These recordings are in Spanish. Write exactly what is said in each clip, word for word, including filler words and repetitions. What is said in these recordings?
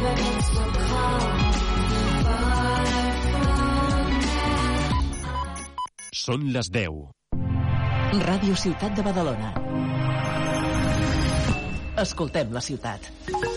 Són les deu. Ràdio Ciutat de Badalona. Escoltem la ciutat.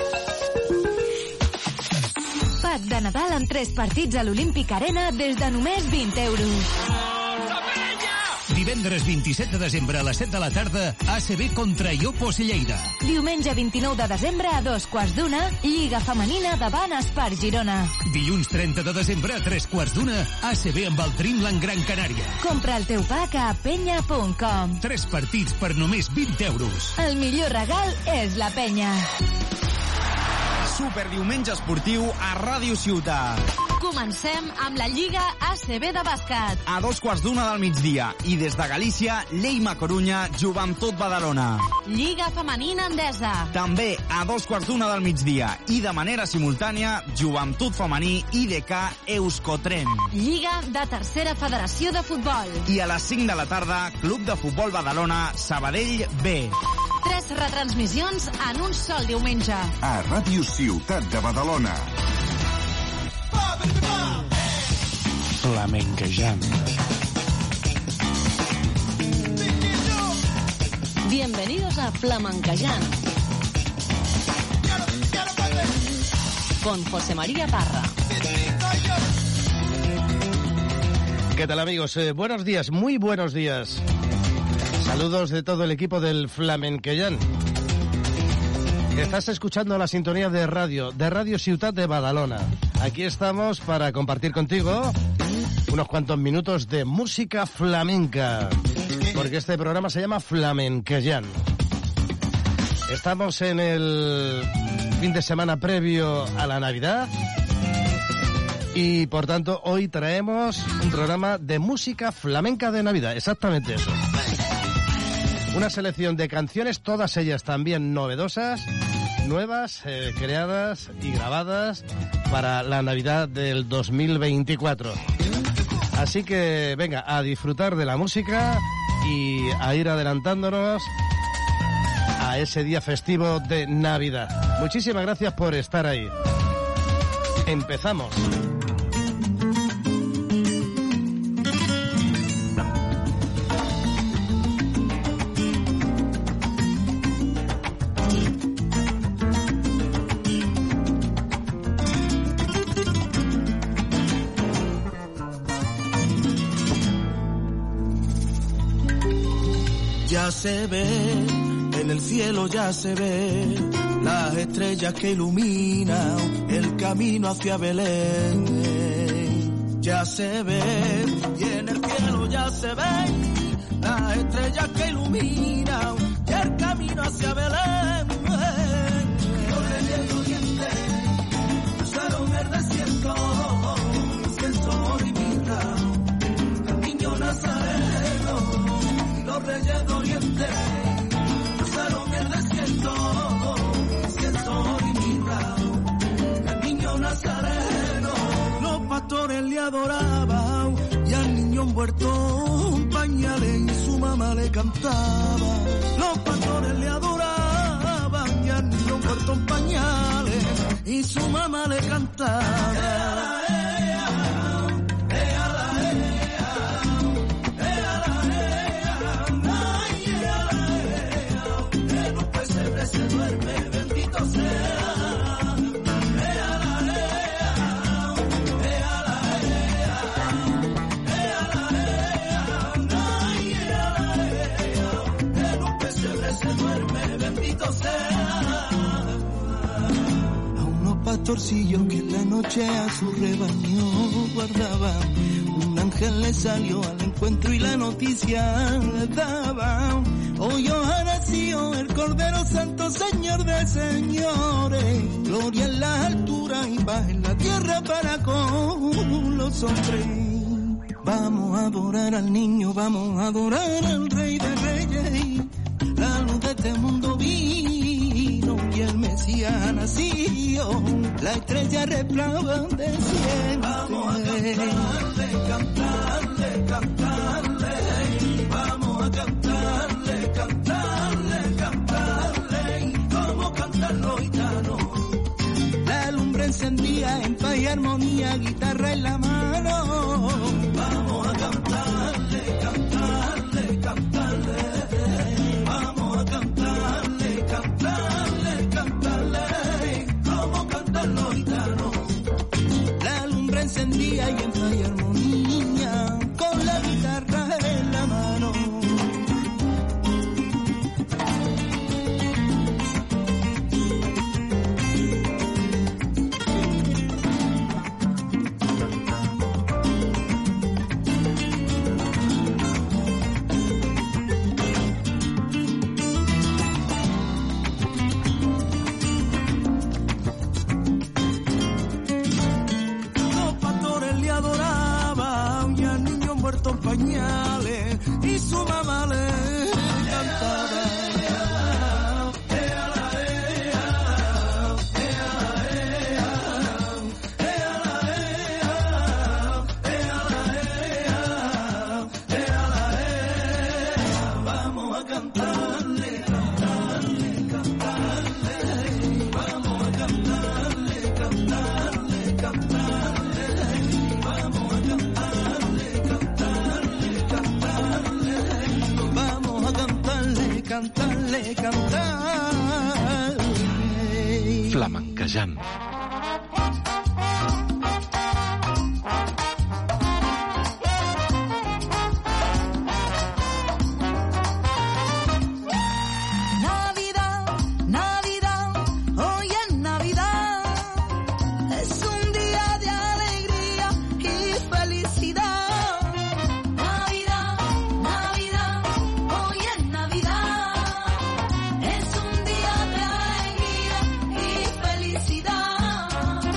Pack de Nadal amb tres partits a l'Olímpic Arena des de només vint euros. Divendres vint-i-set de desembre a les set de la tarda, A C B contra Iopos Lleida. Diumenge vint-i-nou de desembre a dos quarts d'una, Lliga Femenina davant Espar Girona. Dilluns trenta de desembre a tres quarts d'una, A C B amb el Dreamland Gran Canària. Compra el teu pack a penya punt com. Tres partits per només vint euros. El millor regal és la penya. Superdiumenge esportiu a Ràdio Ciutat. Comencem amb la Lliga A C B de bàsquet. A dos quarts d'una del migdia i des de Galícia, Lleida Corunya, Joventut Badalona. Lliga Femenina Endesa. També a dos quarts d'una del migdia i de manera simultània, Joventut Femení I D K Euskotren. Lliga de Tercera Federació de Futbol. I a les cinc de la tarda, Club de Futbol Badalona, Sabadell B. Tres retransmissions en un sol diumenge. A Ràdio Ciutat de Badalona. Flamenquejant. Bienvenidos a Flamenquejant. Con José María Parra. ¿Qué tal, amigos? Eh, buenos días, muy buenos días. Saludos de todo el equipo del Flamenquejant. Estás escuchando la sintonía de radio, de Radio Ciutat de Badalona. Aquí estamos para compartir contigo unos cuantos minutos de música flamenca, porque este programa se llama Flamenquejant. Estamos en el fin de semana previo a la Navidad y, por tanto, hoy traemos un programa de música flamenca de Navidad, exactamente eso. Una selección de canciones, todas ellas también novedosas, nuevas, eh, creadas y grabadas para la Navidad del dos mil veinticuatro. Así que venga, a disfrutar de la música y a ir adelantándonos a ese día festivo de Navidad. Muchísimas gracias por estar ahí. Empezamos. Ya se ve, en el cielo ya se ve, las estrellas que iluminan el camino hacia Belén. Ya se ve, y en el cielo ya se ven, las estrellas que iluminan el camino hacia Belén. Los reyes orientes cruzaron el desierto, incienso y mirra, el niño Nazareno. Los reyes de Oriente cruzaron el desierto, incienso y mirra, el niño Nazareno. Los pastores le adoraban y al niño envuelto en pañales y su mamá le cantaba. Los pastores le adoraban y al niño envuelto en pañales y su mamá le cantaba. Se duerme, bendito sea. Ea la ea, ea la ea, ea la ea, ay, ea la ea, en un pesebre se duerme, bendito sea. A unos pastorcillos que en la noche a su rebaño guardaban, un ángel le salió al encuentro y la noticia le daba. Hoy os ha nacido el Cordero Santo, Señor de señores. Gloria en las alturas y paz en la tierra para con los hombres. Vamos a adorar al niño, vamos a adorar al Rey de Reyes. La luz de este mundo vino y el Mesías ha nacido. La estrella resplandeciente. Vamos a cantarle, cantarle, cantarle. Vamos a cantarle, cantarle, cantarle. Como cantan los gitanos. La lumbre encendida en paz y armonía, guitarra en la mano. Vamos a cantarle, cantarle, cantarle. Vamos a cantarle, cantarle, cantarle. Como cantan los gitanos. La lumbre encendida y en paz y armonía, con la guitarra en la mano. Pañales y su mamá le cantaba. Vamos a cantarle, cantarle, cantarle. Vamos a cantarle, cantarle, cantarle. Vamos a cantarle, cantarle. Vamos a cantarle, cantarle, cantarle. Flamenquejant. Navidad, Navidad, hoy es Navidad. Es un día de alegría y felicidad. Navidad, Navidad, hoy es Navidad. Es un día de alegría y felicidad.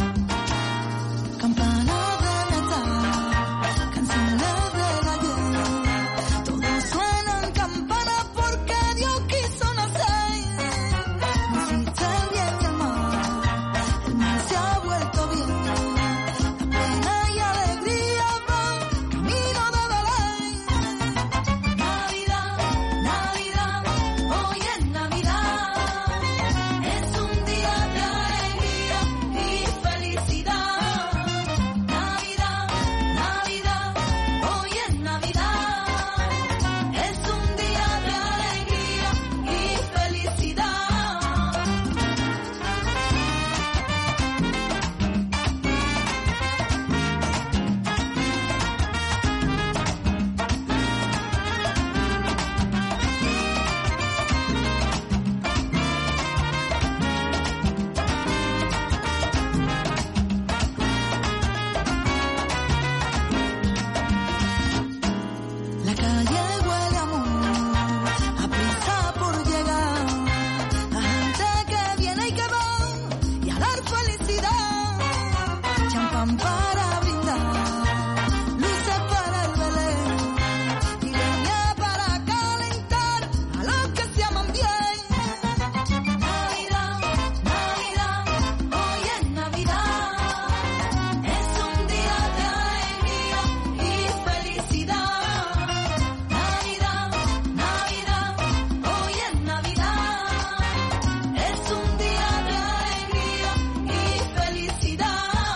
Campanas de Natal, canciones del ayer. Todas suenan campanas porque Dios quiso nacer. Naciste el bien y el mal, el mal se ha vuelto bien. La pena y alegría van camino de Belén. Navidad, Navidad, hoy es Navidad. Es un día de alegría y felicidad. Navidad, Navidad, hoy es Navidad. Es un día de alegría y felicidad. La calle huele a amor, a prisa por llegar. La gente que viene y que va, y a dar felicidad. Champán para brindar, luces para el Belén, y leña para calentar a los que se aman bien. Navidad, Navidad, hoy es Navidad. Es un día de alegría y felicidad. Navidad, Navidad, hoy es Navidad. Es un día de alegría y felicidad.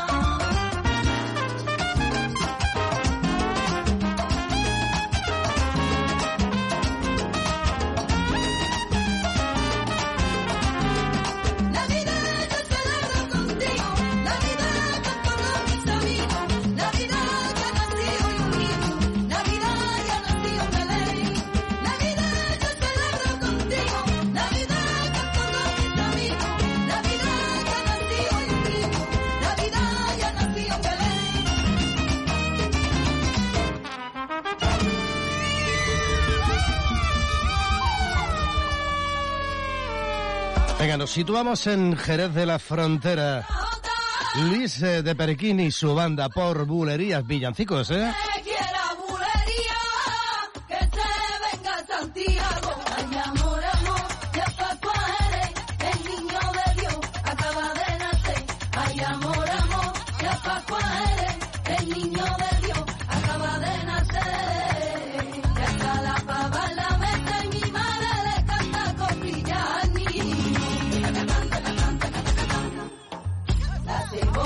Navidad yo celebro contigo, Navidad con todos mis amigos, Navidad ya nació un hijo, Navidad ya nació un Belén. Navidad yo celebro contigo, Navidad con todos mis amigos, Navidad ya nació un hijo, Navidad ya nació un Belén. Venga, nos situamos en Jerez de la Frontera. Luis eh, de Perequín y su banda por bulerías villancicos, ¿eh? Que quiera bulería, que se venga Santiago. Ay, amor, amor, ya Pascua eres, el niño de Dios acaba de nacer. Ay, amor, amor, ya Pascua eres, el niño de Dios acaba de nacer. Y hasta la pava en la mesa y mi madre le canta costillas al niño. La canta, la canta, la canta, la canta. La cebolla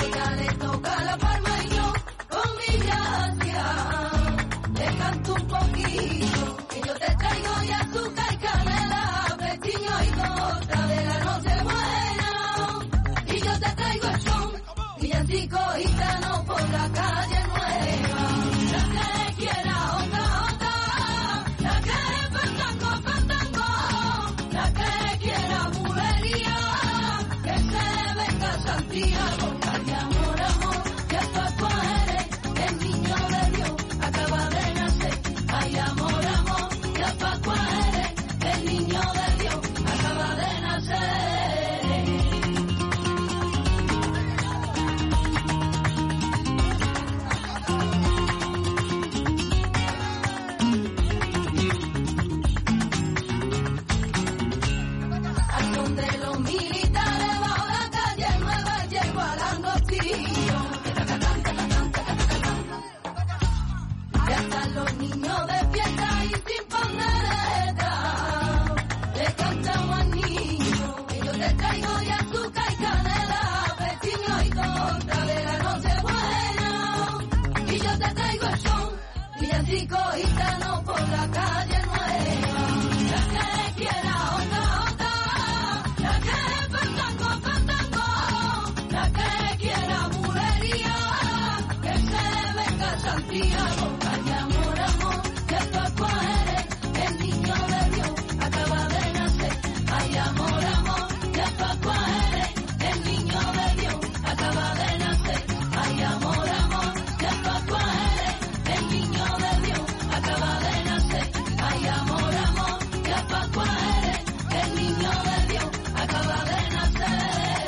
la calle nueva, la que quiera otra, otra, la que fandango, fandango, la que quiera bulería, que se venga a Santiago, vaya amor, amor, que Pascua eres, el niño de Dios acaba de nacer, ay amor, amor, que Pascua eres, el niño de Dios acaba de nacer, ay amor, amor, que Pascua eres, el niño de Dios acaba de nacer, ay amor, amor, que Pascua eres, el niño de Dios acaba de nacer.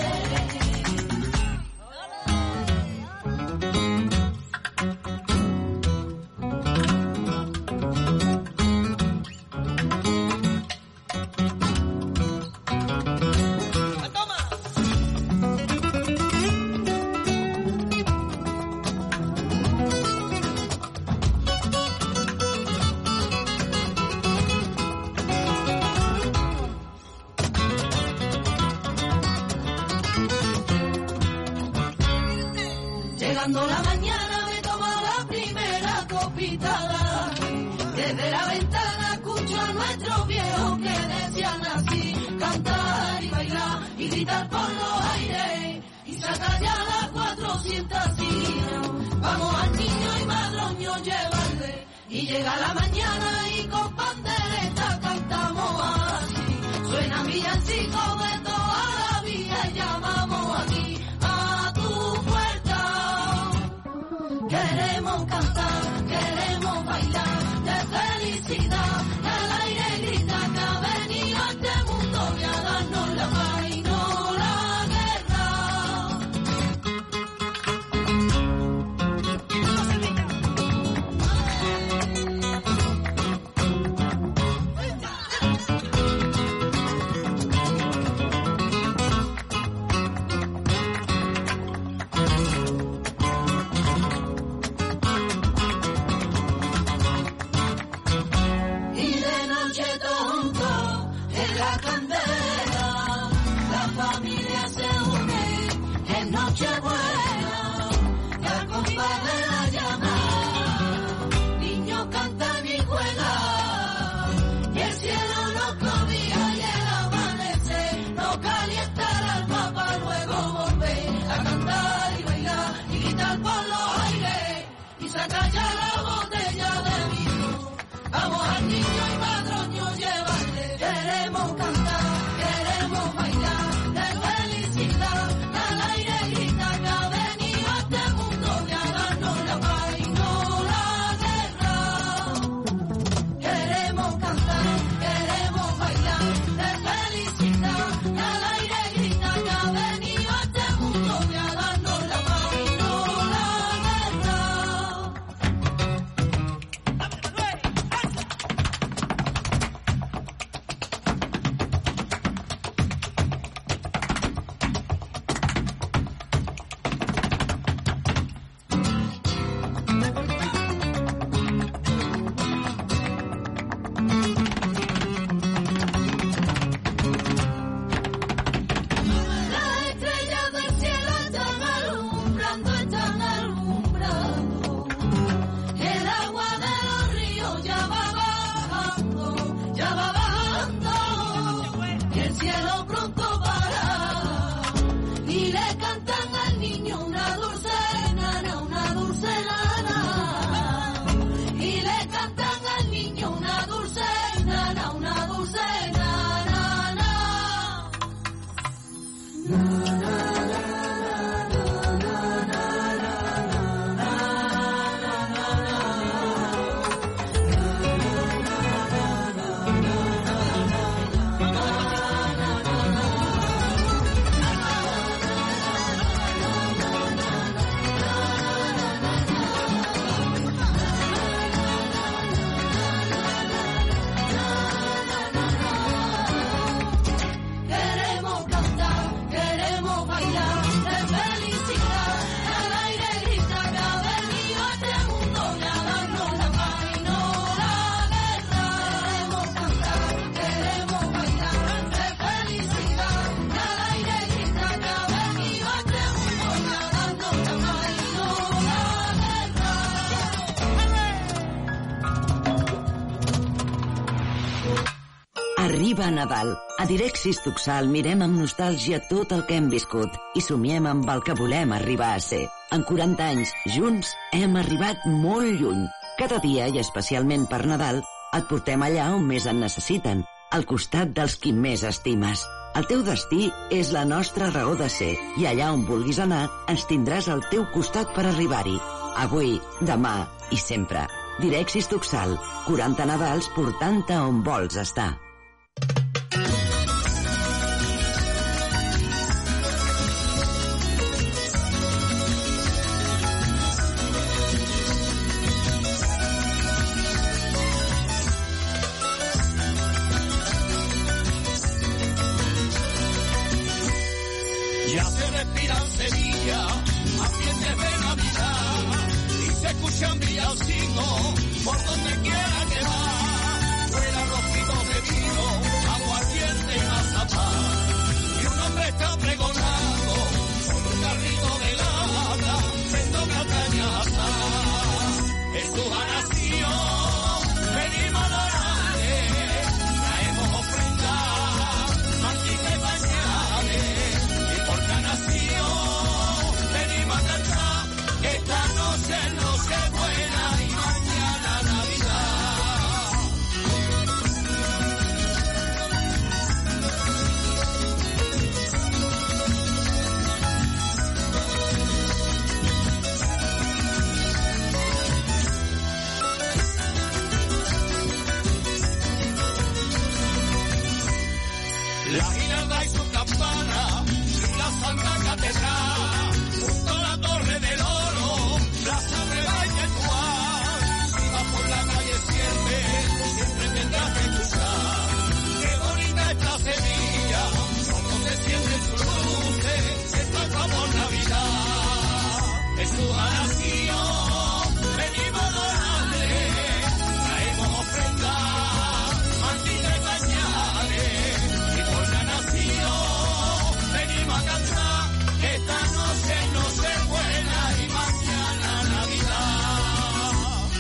Llegando la mañana me tomo la primera copitada. Desde la ventana escucho a nuestros viejos que decían así: cantar y bailar y gritar por los aires y sacar ya las cuatrocientas sillas. Vamos al niño y madroño llevarle y llega la mañana y con pandereta cantamos así. Suena villancico de toda la vida y llamamos aquí a tu puerta. Queremos cantar, queremos bailar de felicidad. El aire grita que ha venido a este mundo y a darnos la paz y no la guerra. Y de noche tonto en la candela, la familia se une en Nochebuena, la compa de la llamada, niños cantan y juegan, y el cielo nos cobija y el amanecer nos calienta el alma para luego volver a cantar y bailar y gritar por los aires y sacar ya la botella de vino. Vamos al niño y madroño llevarle. Queremos cantar, queremos bailar de felicidad. Al aire grita Viva Nadal! A Direxis Tuxal mirem amb nostàlgia tot el que hem viscut i somiem amb el que volem arribar a ser. En quaranta anys, junts, hem arribat molt lluny. Cada dia, i especialment per Nadal, et portem allà on més en necessiten, al costat dels qui més estimes. El teu destí és la nostra raó de ser i allà on vulguis anar ens tindràs al teu costat per arribar-hi. Avui, demà i sempre. Direxis Tuxal, quaranta Nadals portant-te on vols estar. Ya se respira en Sevilla, ambientes de Navidad, y se escuchan villancicos por donde quiera que va. Fuera rojito de vino, aguardiente y mazapán, y un hombre está pregonando con un carrito de lata, vendo castañas asadas. Jesús ha nacido, venimos a adorarle, traemos ofrendas, manteca y pañales. Venimos a cantar, que esta noche no se buena y mañana Navidad. La Giralda y su campana, y la Santa Catedral, junto a la Torre del Oro, Plaza Nueva y Tetuán. Si vas por la calle siempre, siempre tendrás que cruzar. Qué bonita esta Sevilla, cuando te sientes sus luces, esto es como Navidad. Jesús ha nacido, venimos a adorarle, traemos ofrendas, mantillas y pañales, y por la nación venimos a cantar, que esta noche no se buena y mañana Navidad.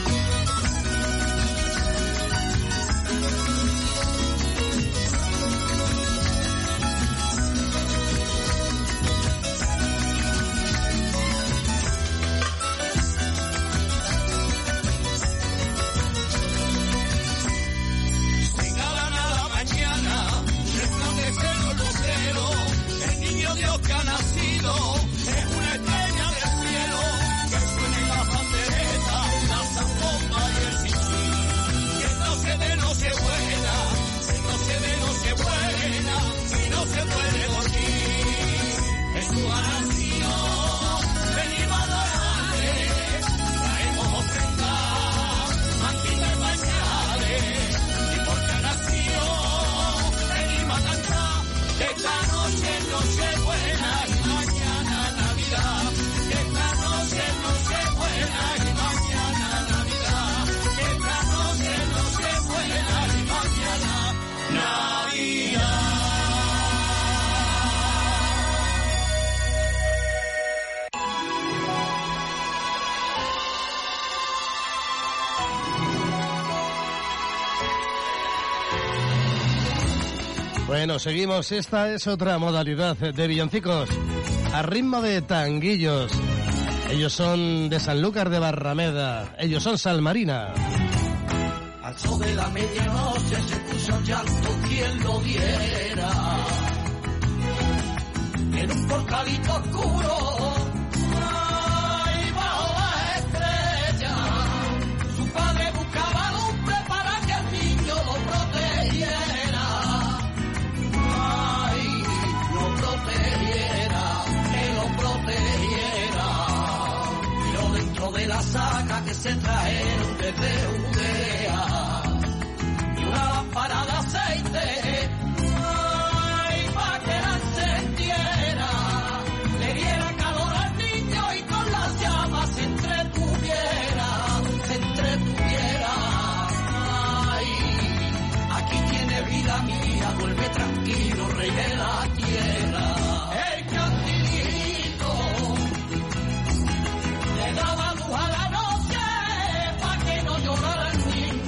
Sin ganar a la mañana, resplandece los luceros, el niño Dios que ha nacido es una estrella del cielo, que suene la pandereta, la zambomba y el chichín. Que no se dé Nochebuena, que no se dé Nochebuena, y no se puede dormir. Jesús ha nacido, venimos a adorarle, traemos ofrendas, mantillas y pañales, y porque ha nacido, venimos a cantar, que esta noche no se buena y mañana Navidad. Que esta noche no se buena y mañana Navidad. Que esta noche no se buena y mañana Navidad. Bueno, seguimos. Esta es otra modalidad de villancicos a ritmo de tanguillos. Ellos son de Sanlúcar de Barrameda. Ellos son Salmarina. Al sol de la medianoche se puso un llanto, quien lo diera. En un portalito oscuro, ay, bajo la estrella, su padre buscaba lumbre para que el niño lo protegiera. Ay, lo protegiera, que lo protegiera. Pero dentro de la saca que se trajeron desde Udea, y una lámpara de aceite, ay, pa' que la encendiera, le diera calor al niño y con las llamas se entretuviera, se entretuviera. Ay, aquí tiene vida mía, vuelve tranquilo, rey de la tierra. El candilito le daba luz a la noche pa' que no llorara el niño.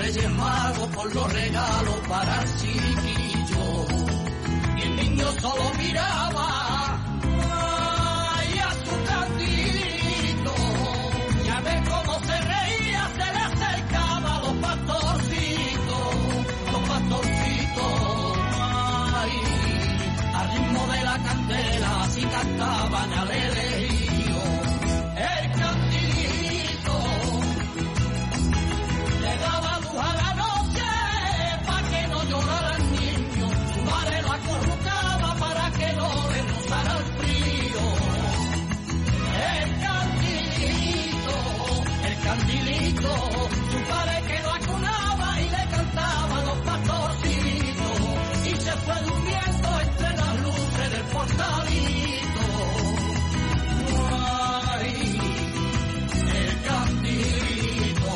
Reyes Magos por los regalos para el chiquillo. Y el niño solo miraba ay, a su cantito. Ya ve cómo se reía, se le acercaba a los pastorcitos, los pastorcitos. Ay, al ritmo de la candela así cantaban alegrío. El candilito le daba luz a la noche para que no llorara el niño. Su madre lo acurrucaba para que no le rozara el frío. El candilito, el candilito, su padre que lo acunaba y le cantaba los pastorcitos. Y se fue durmiendo entre las luces del portalito. Ay, el candilito.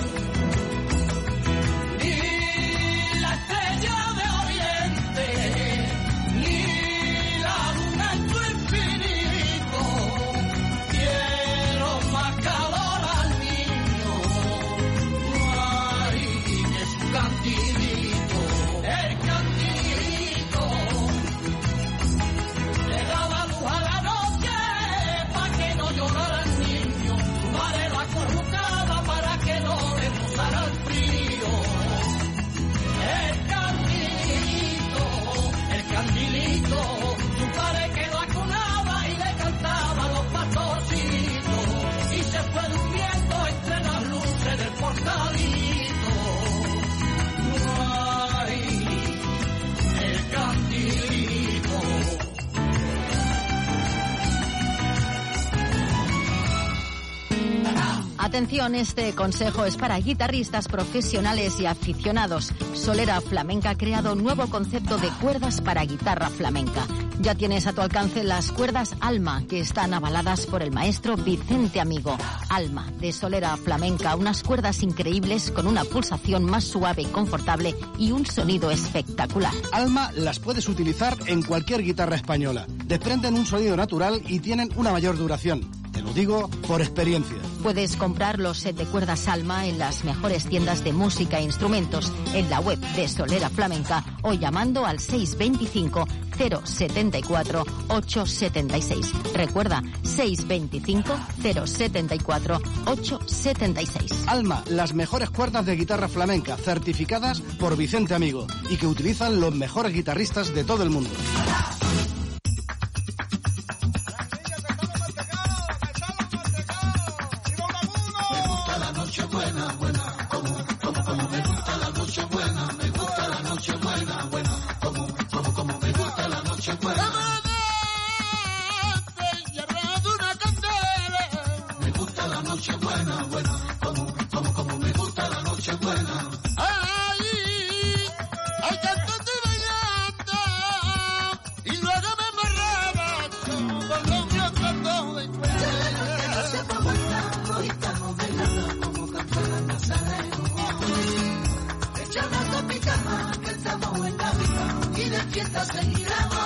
Ni la estrella de oriente, ni la luna en su infinito, quiero más calor al niño, ay, que su candilito, el candilito, le daba luz a la noche para que no llorara el niño, su madre lo acurrucaba para que no le rozara el frío. El candilito, el candilito, su padre que lo acunaba y le cantaba los pastorcitos. Y se fue durmiendo entre las luces del portalito. Ay, el candilito. Atención, este consejo es para guitarristas profesionales y aficionados. Solera Flamenca ha creado un nuevo concepto de cuerdas para guitarra flamenca. Ya tienes a tu alcance las cuerdas Alma, que están avaladas por el maestro Vicente Amigo. Alma, de Solera Flamenca, unas cuerdas increíbles con una pulsación más suave y confortable y un sonido espectacular. Alma las puedes utilizar en cualquier guitarra española. Desprenden un sonido natural y tienen una mayor duración. Te lo digo por experiencia. Puedes comprar los set de cuerdas Alma en las mejores tiendas de música e instrumentos, en la web de Solera Flamenca o llamando al seis veinticinco cero setenta y cuatro ocho setenta y seis. Recuerda, seis veinticinco cero setenta y cuatro ocho setenta y seis. Alma, las mejores cuerdas de guitarra flamenca certificadas por Vicente Amigo y que utilizan los mejores guitarristas de todo el mundo. Buena, buena, como, como, como me gusta la noche buena, me gusta la noche buena, buena, como, como, como me gusta la noche buena. Me gusta la noche buena, buena, como, como, como me gusta la noche buena. Ay, ay, cantando y bailando, y luego me embarraba con los míos cantos de cuerda. Hoy estamos bailando como cantar Nazareno. Echamos a mi cama, que estamos en Navidad y de fiesta seguiremos.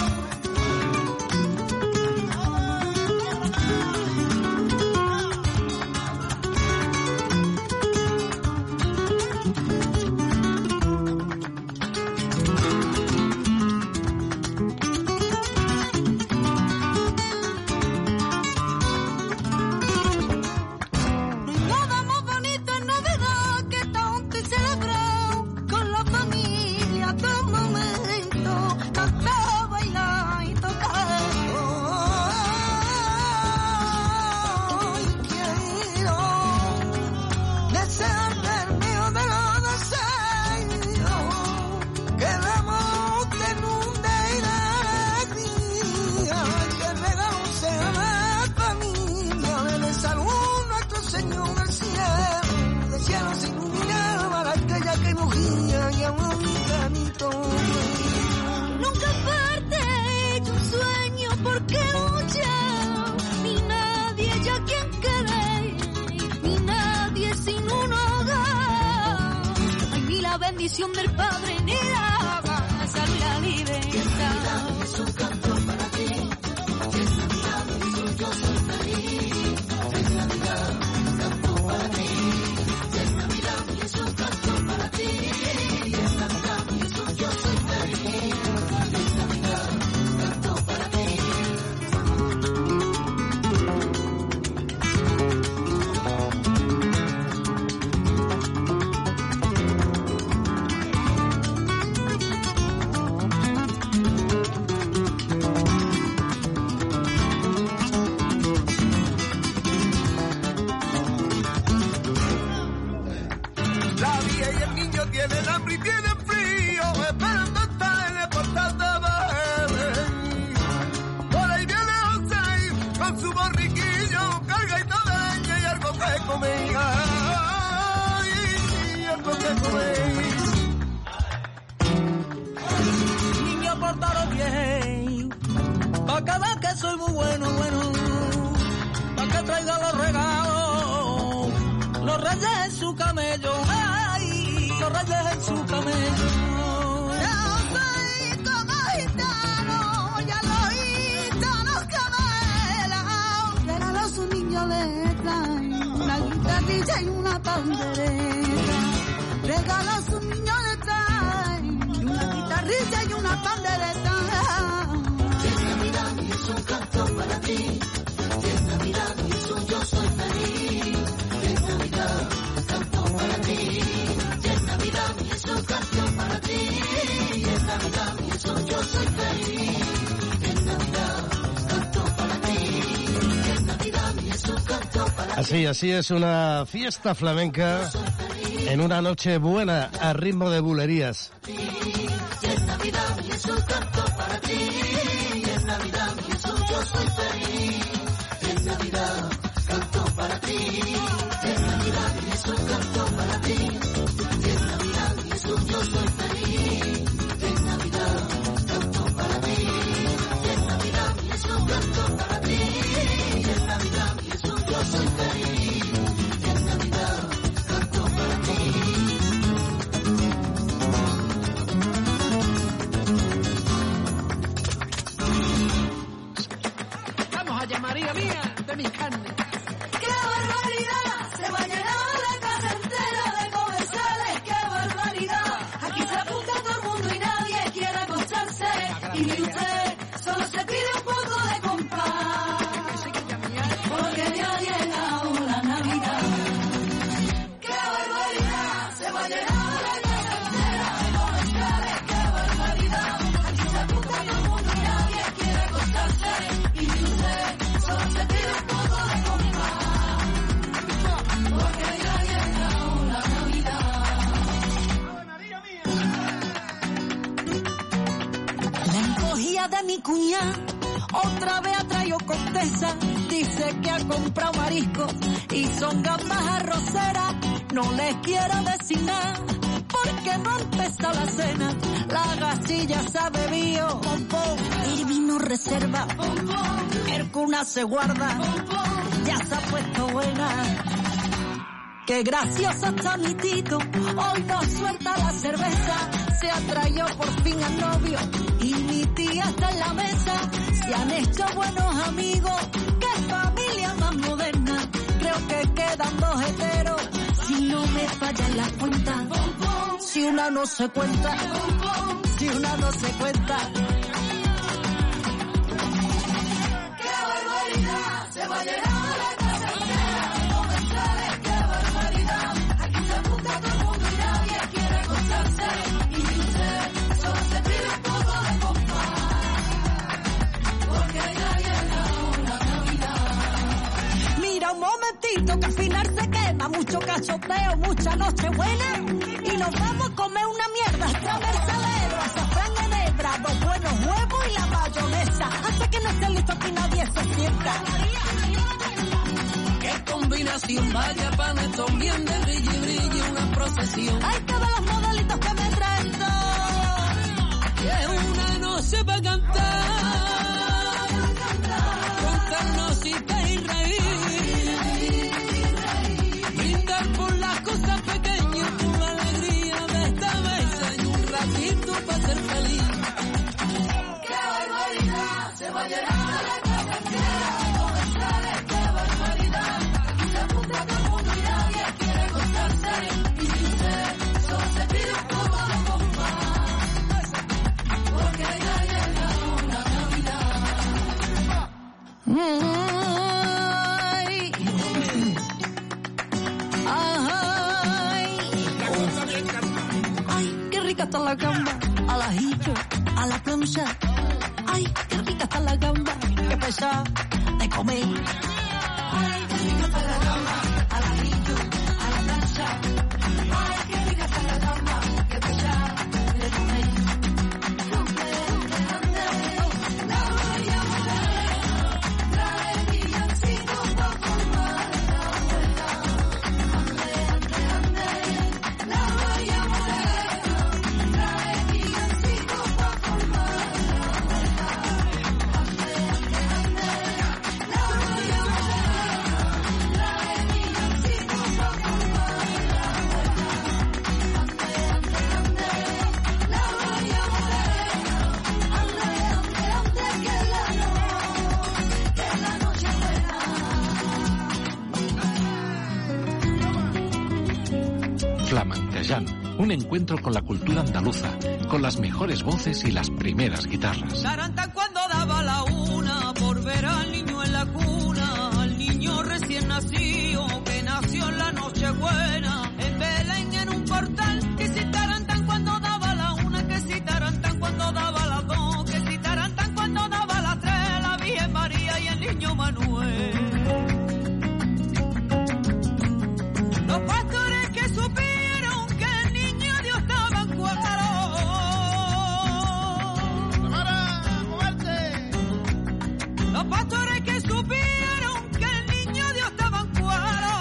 Nunca parte tu sueño porque lucha, ni nadie ya quien quede, ni nadie sin un hogar. Ay, ni la bendición del Padre, ni la salud y la libertad. Es un canto para ti, es Navidad, es yo soy feliz. Es Navidad, un canto para ti, es Navidad, es un canto. y tiene frío, esperando estar en el portal de Belén. Por ahí viene José con su borriquillo, cargadito de leña y algo que comer. Ay, algo que comer. Niño, portaros bien, pa' que vean que soy muy bueno, bueno, pa' que traiga los regalos, los reyes en su camello, ay, los reyes en su camello. Yo soy como gitano, ya los gitanos camelan, regalo a su niño le traen una guitarrilla y una pandereta, regalo a su niño le traen una guitarrilla y una pandereta. Es Navidad y es un canto para ti, es Navidad y es un yo soy feliz, es Navidad, canto para ti, es Navidad y es un canto para ti, es Navidad y es un yo soy feliz, es Navidad, canto para ti, es Navidad y es un canto para ti. Así, así es una fiesta flamenca en una noche buena a ritmo de bulerías. Es Navidad y es un canto para ti, es Navidad y es un yo soy feliz, es Navidad, canto para ti, es Navidad y es un canto para ti, es Navidad y es un yo soy feliz, es Navidad, canto para ti, es Navidad y es un canto para ti, es Navidad y es un yo soy feliz, es Navidad, canto para ti. Vamos allá, María mía, de mis carnes. ¡Qué barbaridad! Se va a llenar la casa entera de comensales. ¡Qué barbaridad! Aquí se apunta todo el mundo y nadie quiere acostarse. Y ni usted, solo se pide un poco de compás, porque ya ha llegado la Navidad. ¡Qué barbaridad! Se va a llenar la casa entera de comensales. ¡Qué barbaridad! Aquí se apunta todo el mundo y nadie quiere acostarse. Y ni usted, solo se pide un poco de compás, porque ya ha llegado la Navidad. La encogía de mi cuñada otra vez ha traído Condesa, dice que ha comprado mariscos y son gambas arroceras. No les quiero decir nada porque no ha empezado la cena. La gasilla se ha bebido, el vino reserva, el cuna se guarda, ya se ha puesto buena. Qué gracioso está mi Tito, hoy no suelta la cerveza, se ha traído por fin al novio y mi tía está en la mesa. Se han hecho buenos amigos, qué familia más moderna. Creo que quedan dos heteros, si no me falla en la cuenta. Si una no se cuenta, si una no se cuenta. ¡Qué barbaridad! Se va a llenar la casa entera de comensales. ¡Qué barbaridad! Aquí se apunta todo el mundo y nadie quiere acostarse. Y ni usted, solo se pide un poco de compás, porque ya ha llegado la Navidad. Mira un momentito que al final se quema, mucho cachoteo, mucha noche buena y nos vamos a comer una mierda hasta mercedero, azafrán en hebra, dos buenos huevos y la mayonesa, hasta que no esté listo aquí nadie se sienta. Qué combinación, vaya panetón, bien de brillo y brillo, una procesión. Hay que ver los modelitos que me traen todos. Que una noche para cantar, contarnos y reír, brindar por las cosas pequeñas, por la alegría de esta mesa y un ratito para ser feliz. ¡Qué barbaridad! Se va a llenar la casa entera de comensales. ¡Qué barbaridad! Aquí se apunta todo el mundo y nadie quiere acostarse. Y ni usted, solo se pide un poco de compás, porque ya ha llegado la Navidad. Ay, ay, ay, qué rica está la gamba, al ajillo, a la plancha. Ay, qué rica está la gamba, qué pesada de comer. Ay, qué rica está la gamba, al ajillo, a la plancha. Ay, qué rica está la gamba, qué pesada Flamencayán, un encuentro con la cultura andaluza, con las mejores voces y las primeras guitarras. Taranta cuando daba la una por ver al niño en la cuna, al niño recién nacido que nació en la Nochebuena, en Belén en un portal, que si tarantan cuando daba la una, que si tarantan cuando daba las dos, que si tarantan cuando daba las tres, la Virgen María y el niño Manuel. Los pastores que supieron que el niño Dios estaba en cuero. Los pastores que supieron que el niño Dios estaba en cuero.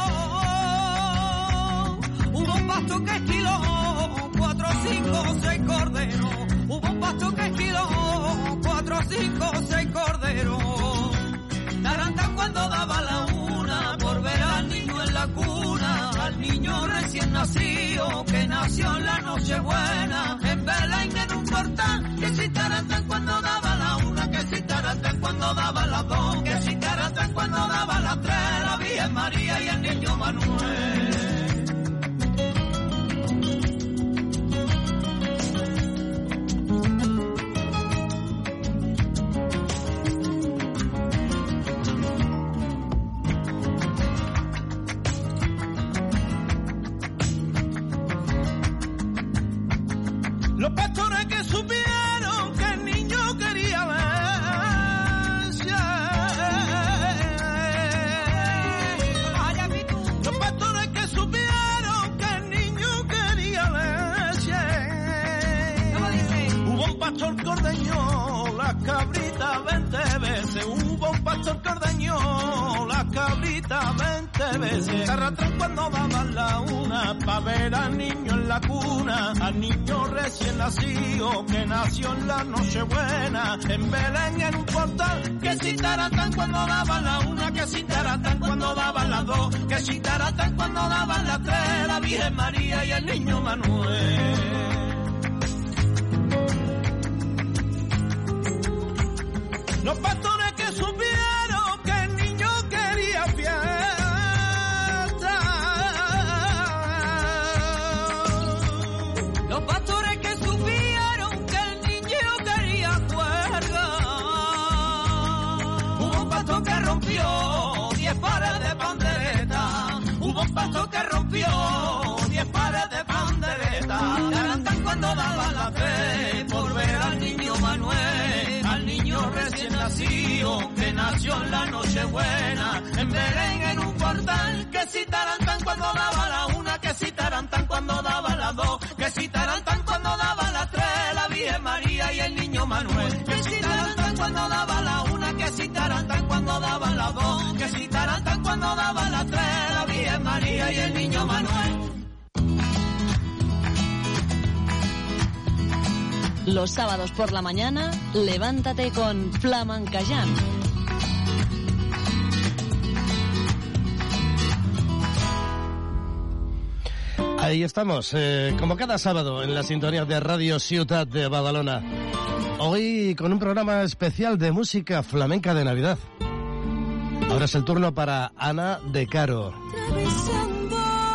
Hubo un pasto que esquiló cuatro, cinco, seis corderos. Hubo un pasto que esquiló cuatro, cinco, seis corderos. Tarantan cuando daba la una por ver al niño en la cuna, al niño recién nacido que nació en la Nochebuena, en Belén en un portal, que si tarantan cuando daba la una, que si tarantan cuando daba las dos, que si tarantan cuando daba las tres, la Virgen María y el niño Manuel. Los pastores que supieron que el niño quería leche. Los pastores que supieron que el niño quería leche. Hubo un pastor cordeño, la cabrita veinte veces. Hubo un pastor cordeño, la cabrita veinte veces. Se arrastran cuando daban la una pa' ver al niño en la cuna, al niño recién nacido que nació en la Nochebuena, en Belén en un portal, que si tarantan cuando daban la una, que si tarantan cuando daban las dos, que si tarantan cuando daban las tres, la Virgen María y el niño Manuel. Los pastores que supieron que el niño quería fiesta. Los pastores que supieron que el niño quería juerga. Hubo un pastor que rompió diez pares de pandereta. Hubo un pastor que rompió diez pares de pandereta. Tarantan cuando daba la fe por ver al niño Manuel, al niño recién nacido que nació en la Nochebuena, en Belén en un portal, que si tarantan cuando daba la una, que si tarantan cuando daba las dos, que si tarantan cuando daba las tres, la Virgen María y el niño Manuel, que si tarantan cuando daba la una, que si tarantan cuando daba las dos, que si tarantan cuando daba las tres, la Virgen María y el niño Manuel. Los sábados por la mañana, levántate con Flamencayán. Ahí estamos, eh, como cada sábado en la sintonía de Radio Ciutat de Badalona. Hoy con un programa especial de música flamenca de Navidad. Ahora es el turno para Ana de Caro. Atravesando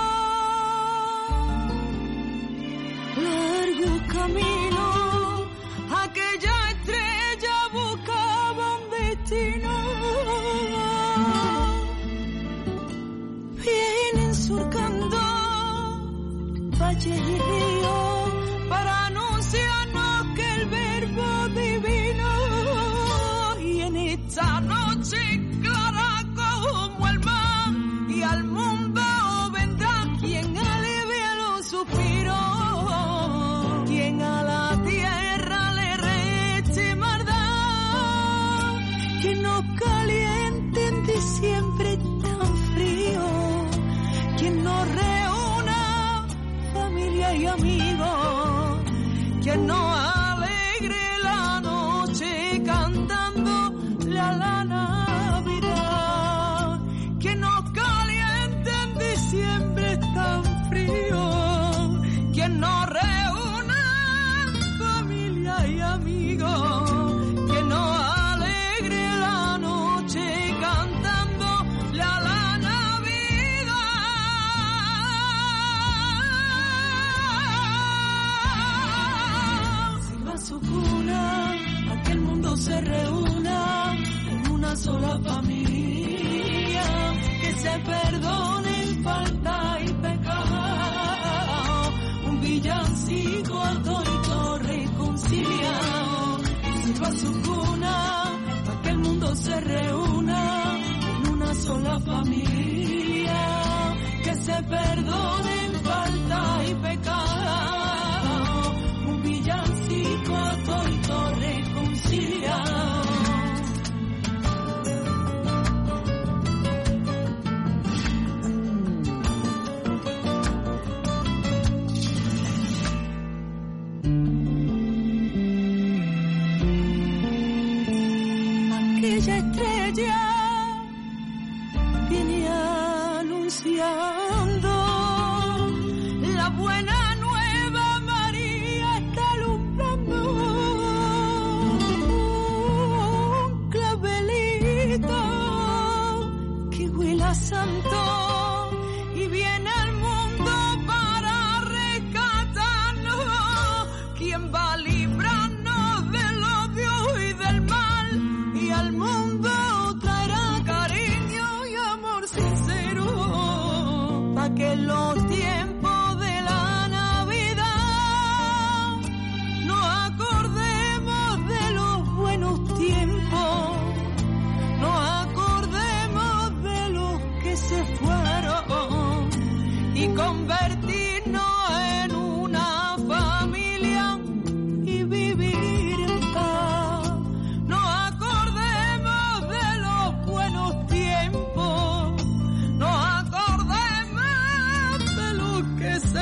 largo camino, aquella estrella buscaba un destino. Vienen surcando valles y ríos para anunciarnos que el verbo divino, y en esta noche clara como el mar, y al mundo vendrá quien alivie los suspiros, quien a la tierra le reste maldad, que nos caliente en diciembre tan frío, quien nos reúna familia y amigos, quien nos alegre la noche cantando la la Navidad, que nos caliente en diciembre tan frío, quien nos reúna familia y amigos, que nos alegre la noche cantando la la Navidad.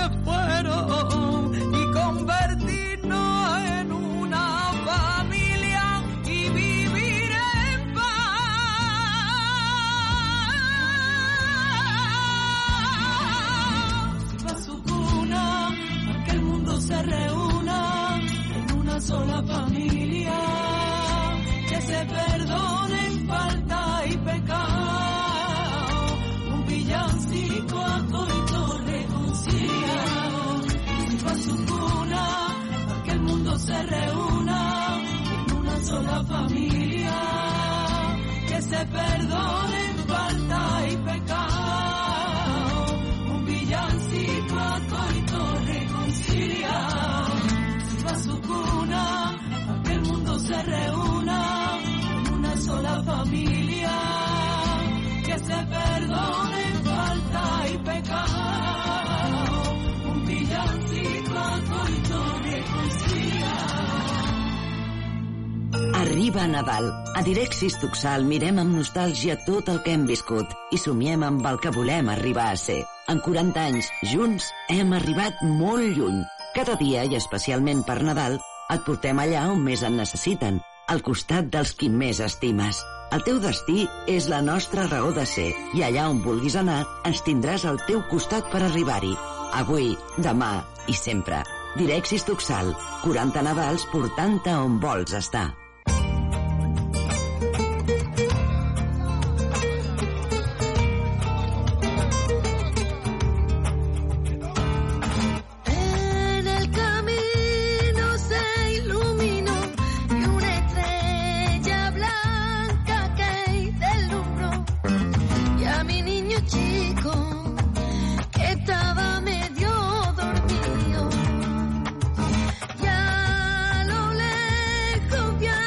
fueron y convertirnos en una familia y vivir en paz. Pa' su cuna, para que el mundo se reúna en una sola familia, que se perdonen falta y pecado, un villancico a todo reconciliado. Pa' su cuna, para que el mundo se reúna en una sola familia, que se perdonen falta y pecado, un villancico a todo reconciliado. Pa' su cuna, para que el mundo se reúna en una sola familia, que se perdonen falta y pecado, un villancico a todo reconciliado. Arriba Nadal. A Direxis Tuxal mirem amb nostàlgia tot el que hem viscut i somiem amb el que volem arribar a ser. En quaranta anys, junts, hem arribat molt lluny. Cada dia, i especialment per Nadal, et portem allà on més en necessiten, al costat dels qui més estimes. El teu destí és la nostra raó de ser, i allà on vulguis anar, ens tindràs al teu costat per arribar-hi. Avui, demà i sempre. Direxis Tuxal. quaranta Nadals portant-te on vols estar. En el camino se iluminó y una estrella blanca que deslumbró, y a mi niño chico que estaba medio dormido, ya a lo lejos vi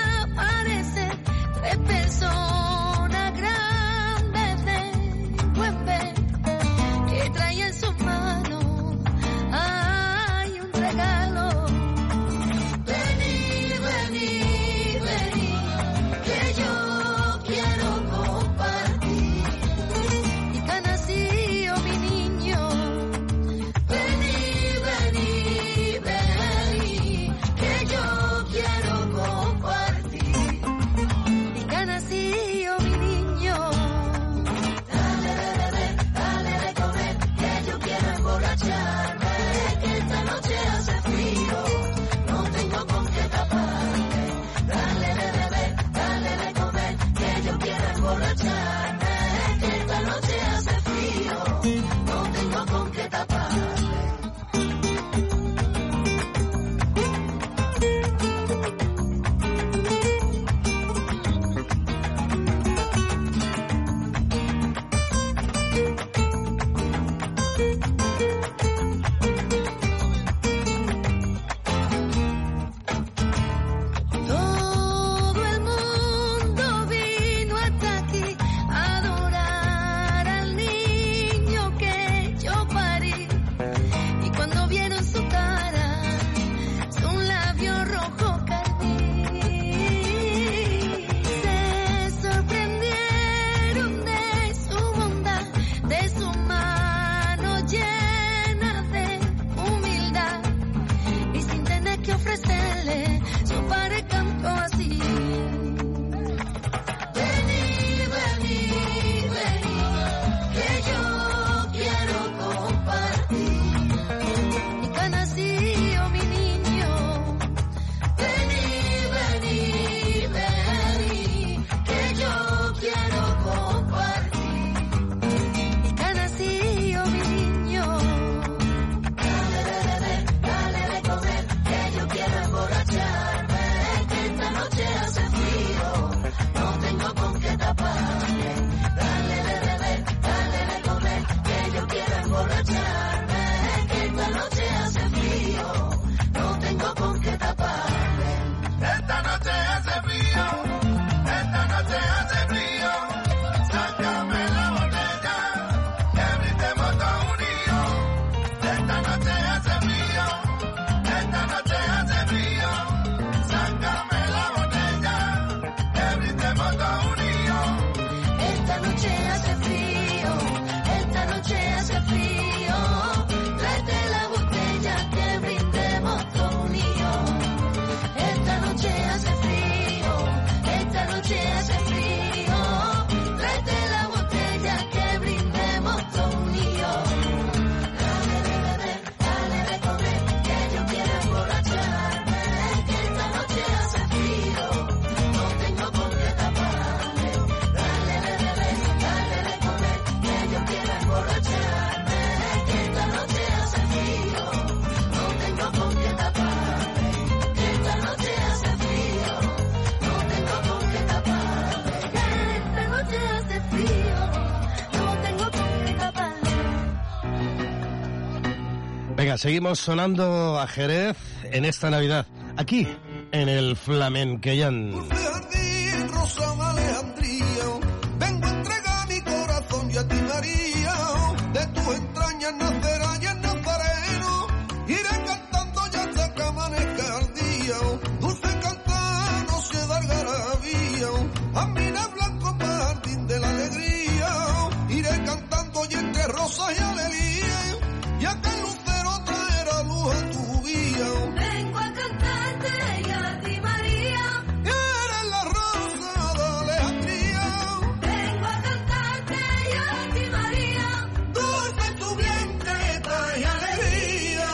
Venga, seguimos sonando a Jerez en esta Navidad, aquí, en el Flamenquellán. Rosa de Alejandría, vengo a entregar mi corazón y a ti, María, de tus entrañas nacerá y el nazareno, iré cantando ya hasta que amanezca el día, dulce cantar no se da algarabía, a mina blanco jardín de la alegría, iré cantando y entre rosas y alegría, y aquel lucero traerá luz a tu vía. Vengo a cantarte y a ti, María. Eres la rosa de Alejandría. Vengo a cantarte y a ti, María. Dulce tu vientre trae alegría.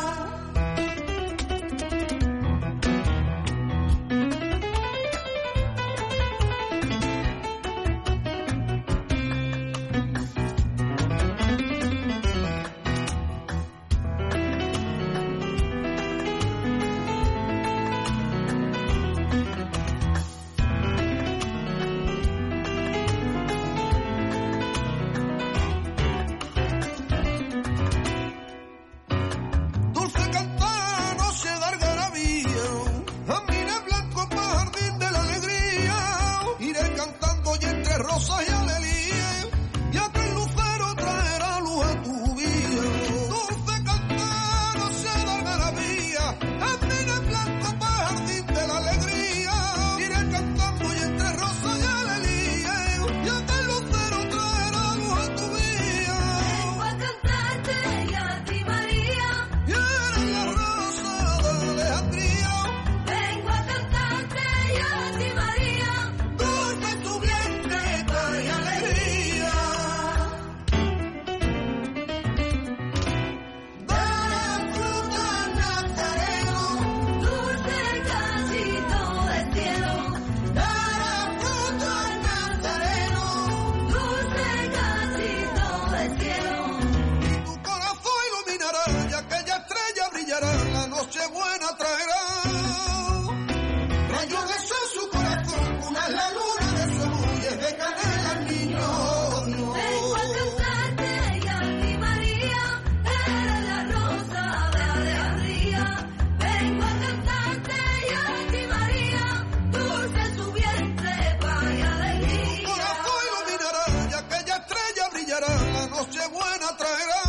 Dulce cantar no se da algarabía, a mira blanco jardín de la alegría, iré cantando y entre rosas y alegría, y aquel lucero traerá luz a tu vida. Dulce cantar no se da algarabía, a mira blanco jardín de la alegría, iré cantando y entre rosas y alegría, y aquel lucero traerá luz a tu vida. Vengo a cantarte y a ti, María. Y eres la rosa de Alejandría. Vengo a cantarte y a ti, María. Dulce tu vientre trae alegría. Dará fruto al nazareno, Dulce cachito de cielo. dará fruto al nazareno, Dulce cachito de cielo. tu corazón iluminará y aquella estrella brillará, la noche buena traerá. Rayo de sol su corazón, una es la luna de su luz y es de canela el niño. Vengo a cantarte y a ti, María. Eres la rosa de Alejandría. Vengo a cantarte y a ti, María. Dulce su vientre, paz y alegría. Corazón iluminará y aquella estrella brillará, la noche buena traerá.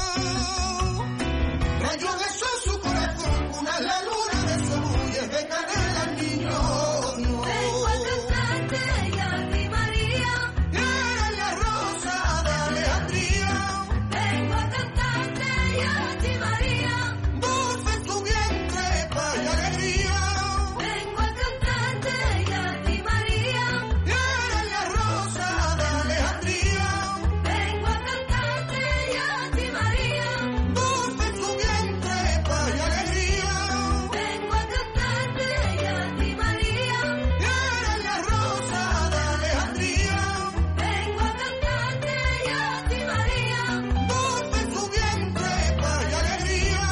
Rayo de sol su corazón, una es la luna de su luz y es de canela el niño. Vengo a cantarte y a ti, María. Eres la rosa de Alejandría. Vengo a cantarte y a ti, María. Dulce tu vientre, paz y alegría. Vengo a cantarte y a ti, María. Eres la rosa de Alejandría. Vengo a cantarte y a ti, María. Dulce tu vientre, paz y alegría. Vengo a cantarte y a ti, María. Eres la rosa de Alejandría. Vengo a cantarte y a ti, María. Dulce tu vientre, paz y alegría.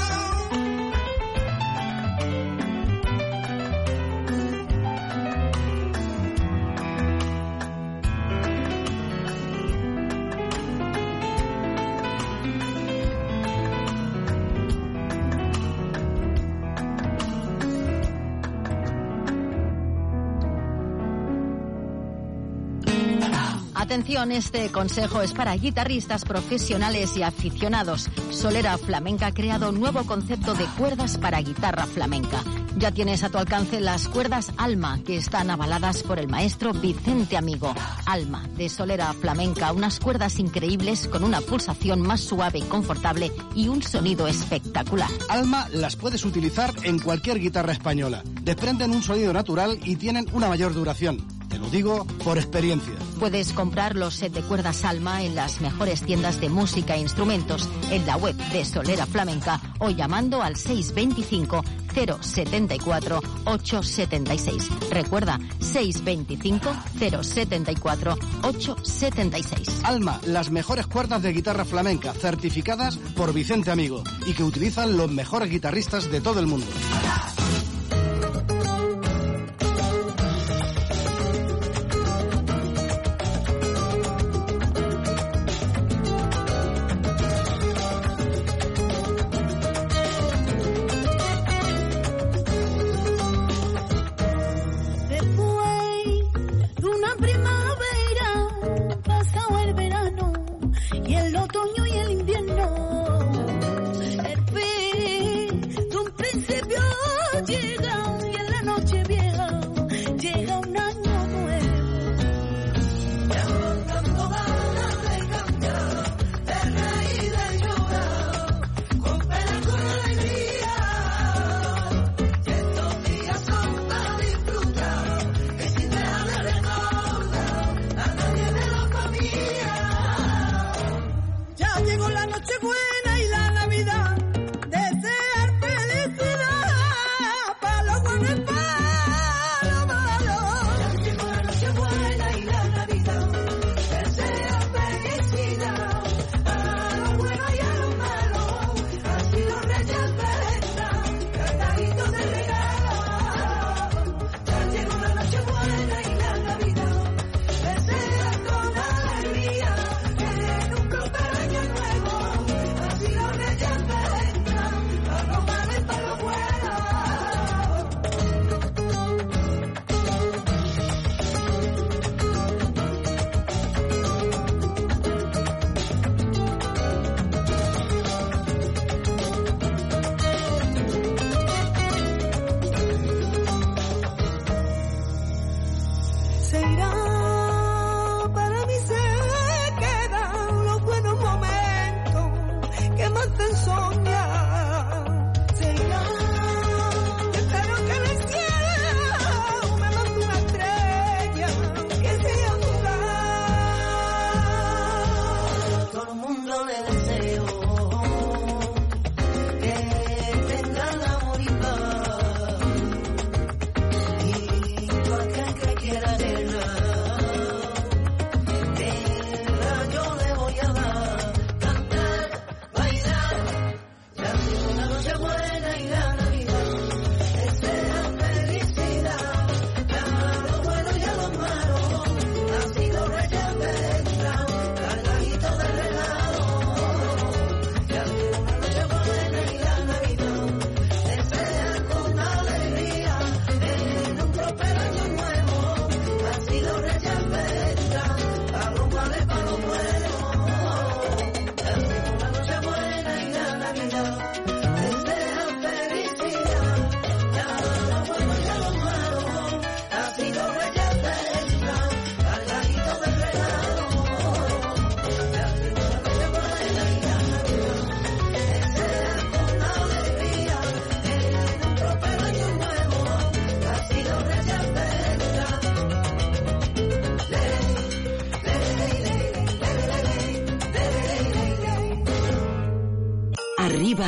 Atención, este consejo es para guitarristas profesionales y aficionados. Solera Flamenca ha creado un nuevo concepto de cuerdas para guitarra flamenca. Ya tienes a tu alcance las cuerdas Alma, que están avaladas por el maestro Vicente Amigo. Alma, de Solera Flamenca, unas cuerdas increíbles con una pulsación más suave y confortable y un sonido espectacular. Alma las puedes utilizar en cualquier guitarra española. Desprenden un sonido natural y tienen una mayor duración. Te lo digo por experiencia. Puedes comprar los set de cuerdas Alma en las mejores tiendas de música e instrumentos, en la web de Solera Flamenca o llamando al seis veinticinco cero setenta y cuatro ocho setenta y seis. Recuerda, seis veinticinco cero setenta y cuatro ocho setenta y seis. Alma, las mejores cuerdas de guitarra flamenca, certificadas por Vicente Amigo y que utilizan los mejores guitarristas de todo el mundo.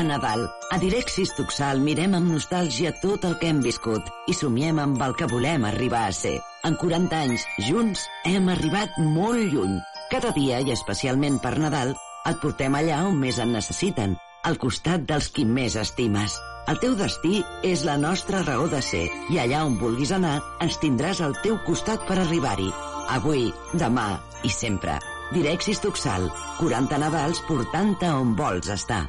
a Nadal. A Direxis Tuxal mirem amb nostàlgia tot el que hem viscut i somiem amb el que volem arribar a ser. En quaranta anys, junts, hem arribat molt lluny. Cada dia, i especialment per Nadal, et portem allà on més en necessiten, al costat dels qui més estimes. El teu destí és la nostra raó de ser i allà on vulguis anar ens tindràs al teu costat per arribar-hi. Avui, demà i sempre. Direxis Tuxal, quaranta Nadals portant-te on vols estar.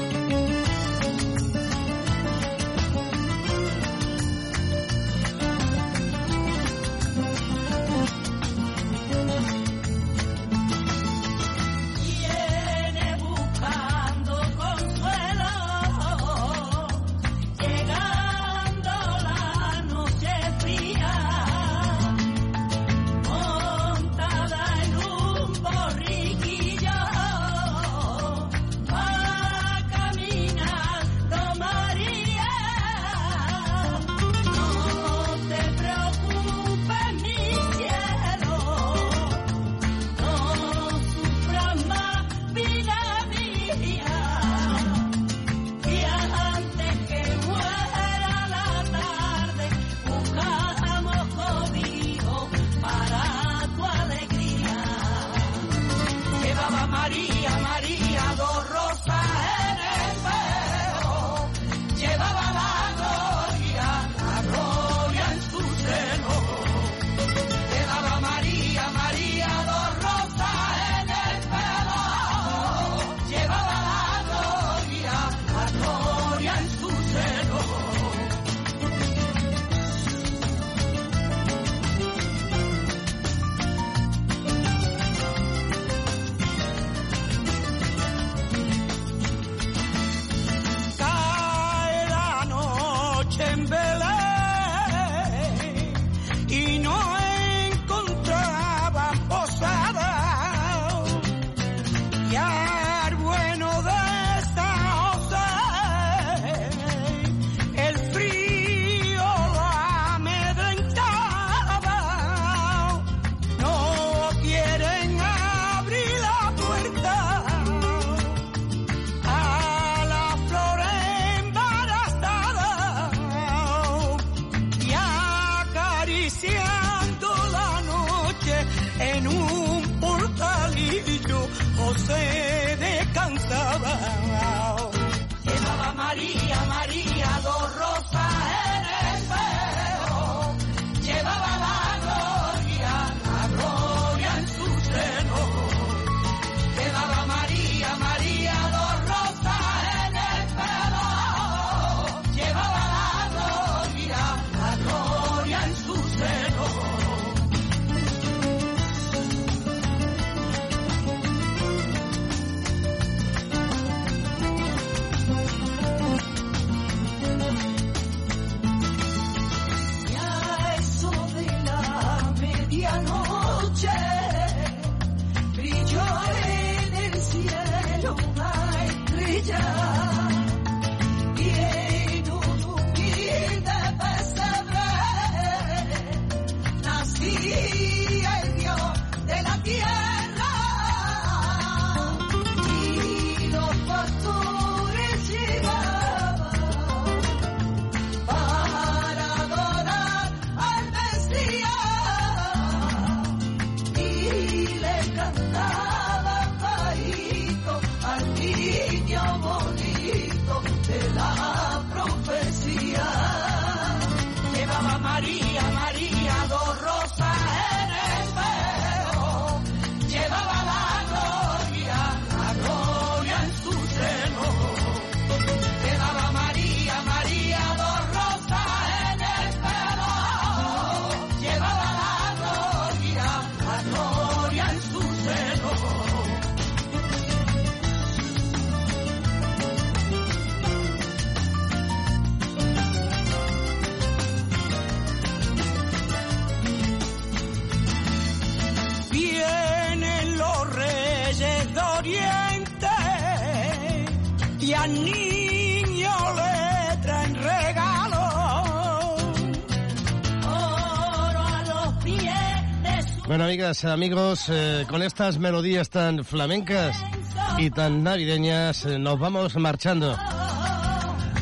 Bueno, amigas, amigos, eh, con estas melodías tan flamencas y tan navideñas, eh, nos vamos marchando.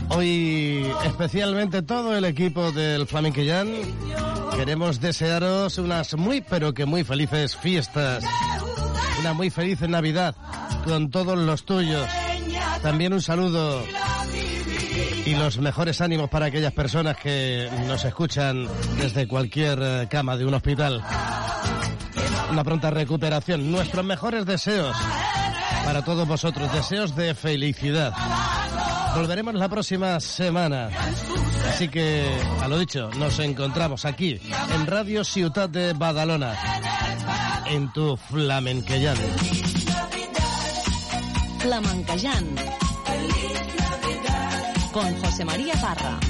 Hoy, especialmente todo el equipo del Flamenquillán, queremos desearos unas muy, pero que muy felices fiestas. Una muy feliz Navidad con todos los tuyos. También un saludo y los mejores ánimos para aquellas personas que nos escuchan desde cualquier cama de un hospital. Una pronta recuperación. Nuestros mejores deseos para todos vosotros. Deseos de felicidad. Volveremos la próxima semana. Así que, a lo dicho, nos encontramos aquí en Radio Ciutat de Badalona, en tu Flamenquillán. Flamenquillán con José María Parra.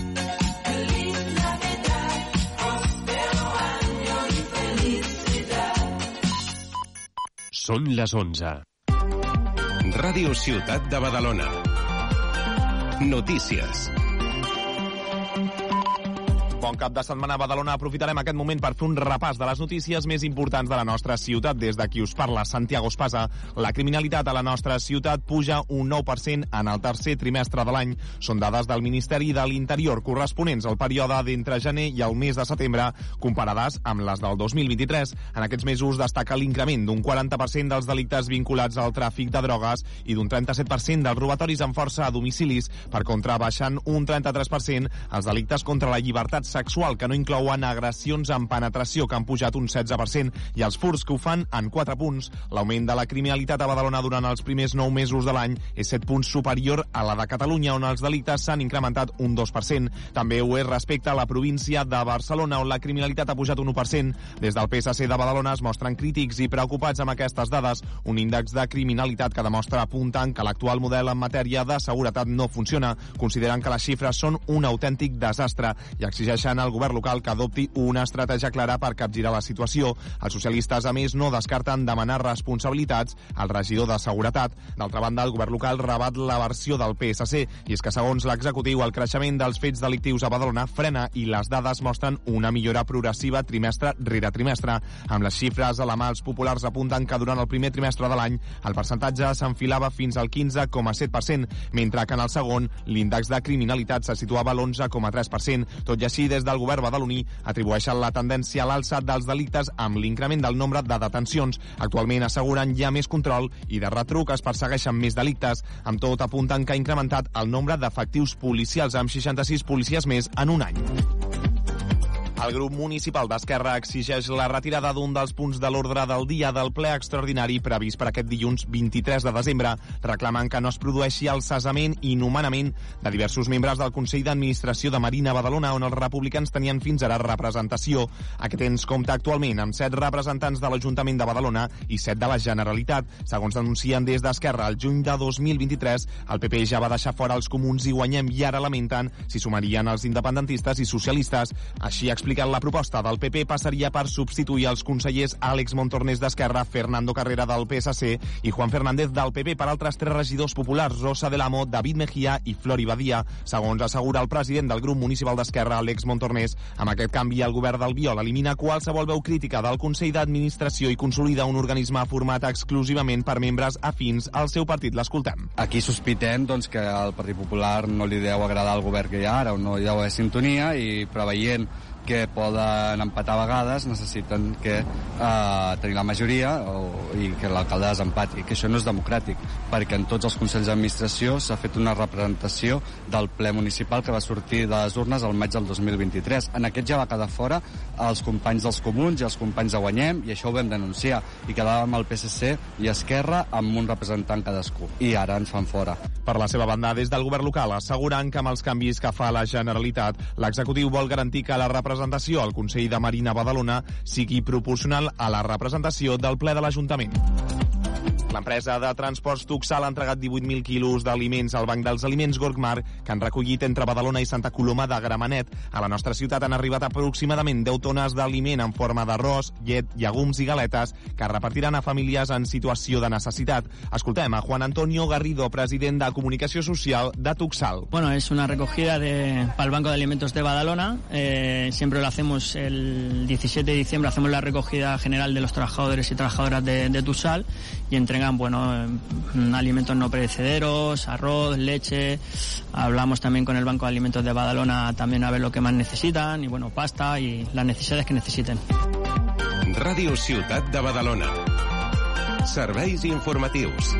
Són les onze. Ràdio Ciutat de Badalona. Notícies. Bon cap de setmana a Badalona. Aprofitarem aquest moment per fer un repàs de les notícies més importants de la nostra ciutat. Des de qui us parla, Santiago Espasa. La criminalitat a la nostra ciutat puja un nou per cent en el tercer trimestre de l'any. Són dades del Ministeri de l'Interior corresponents al període d'entre gener i el mes de setembre, comparades amb les del dos mil vint-i-tres. En aquests mesos destaca l'increment d'un quaranta per cent dels delictes vinculats al tràfic de drogues i d'un trenta-set per cent dels robatoris amb força a domicilis. Per contra, baixant un trenta-tres per cent els delictes contra la llibertat sexual, que no inclouen agressions amb penetració, que han pujat un setze per cent, i els furts, que ho fan en quatre punts. L'augment de la criminalitat a Badalona durant els primers nou mesos de l'any és set punts superior a la de Catalunya, on els delictes s'han incrementat un dos per cent. També ho és respecte a la província de Barcelona, on la criminalitat ha pujat un u per cent. Des del P S C de Badalona es mostren crítics i preocupats amb aquestes dades, un índex de criminalitat que demostra apuntant que l'actual model en matèria de seguretat no funciona. Consideren que les xifres són un autèntic desastre i exigeixen al govern local que adopti una estratègia clara per capgirar la situació. Els socialistes, a més, no descarten demanar responsabilitats al regidor de Seguretat. D'altra banda, el govern local rebat la versió del P S C, i és que, segons l'executiu, el creixement dels fets delictius a Badalona frena i les dades mostren una millora progressiva trimestre rere trimestre. Amb les xifres a la mà, els populars apunten que durant el primer trimestre de l'any el percentatge s'enfilava fins al quinze coma set per cent, mentre que en el segon l'índex de criminalitat se situava a l'onze coma tres per cent. Tot i així, des del govern badaloní atribueixen la tendència a l'alça dels delictes amb l'increment del nombre de detencions. Actualment, asseguren, hi ha més control i de retruc es persegueixen més delictes. Amb tot, apunten que ha incrementat el nombre d'efectius policials amb seixanta-sis policies més en un any. El grup municipal d'Esquerra exigeix la retirada d'un dels punts de l'ordre del dia del ple extraordinari previst per aquest dilluns vint-i-tres de desembre. Reclamen que no es produeixi el cessament i nomenament de diversos membres del Consell d'Administració de Marina Badalona, on els republicans tenien fins ara representació. Aquest ens compta actualment amb set representants de l'Ajuntament de Badalona i set de la Generalitat. Segons denuncien des d'Esquerra, el juny de dos mil vint-i-tres el P P ja va deixar fora els comuns i Guanyem, i ara lamenten si sumarien els independentistes i socialistes. Així explica la proposta del P P passaria per substituir els consellers Àlex Montornès d'Esquerra, Fernando Carrera del P S C i Juan Fernández del P P per altres tres regidors populars, Rosa del Amo, David Mejía i Flori Badia. Segons assegura el president del grup municipal d'Esquerra, Àlex Montornès, amb aquest canvi el govern d'Albiol elimina qualsevol veu crítica del Consell d'Administració i consolida un organisme format exclusivament per membres afins al seu partit. L'escoltem. Aquí sospitem doncs, que al Partit Popular no li deu agradar el govern que hi ha ara, o no hi deu haver sintonia, i preveient que poden empatar a vegades, necessiten que eh, tenir la majoria o, i que l'alcalde desempati, que això no és democràtic, perquè en tots els consells d'administració s'ha fet una representació del ple municipal que va sortir de les urnes al maig del dos mil vint-i-tres. En aquest ja va quedar fora els companys dels comuns i els companys de Guanyem, i això ho vam denunciar, i quedàvem el P S C i Esquerra amb un representant cadascú, i ara ens fan fora. Per la seva banda, des del govern local asseguren que amb els canvis que fa la Generalitat, l'executiu vol garantir que la representació al Consell de Marina Badalona sigui proporcional a la representació del ple de l'Ajuntament. L'empresa de transports Tuxal ha entregat divuit mil quilos d'aliments al Banc dels Aliments Gorgmar, que han recollit entre Badalona i Santa Coloma de Gramenet. A la nostra ciutat han arribat aproximadament deu tones d'aliment en forma d'arròs, llet, llegums i galetes, que repartiran a famílies en situació de necessitat. Escoltem a Juan Antonio Garrido, president de Comunicació Social de Tuxal. Bueno, es una recogida de, para el Banco de Alimentos de Badalona. Eh, siempre lo hacemos el diecisiete de diciembre, hacemos la recogida general de los trabajadores y trabajadoras de, de Tuxal, y entre tengan, bueno, alimentos no perecederos, arroz, leche. Hablamos también con el Banco de Alimentos de Badalona también a ver lo que más necesitan, y bueno, pasta y las necesidades que necesiten. Ràdio Ciutat de Badalona. Serveis informatius.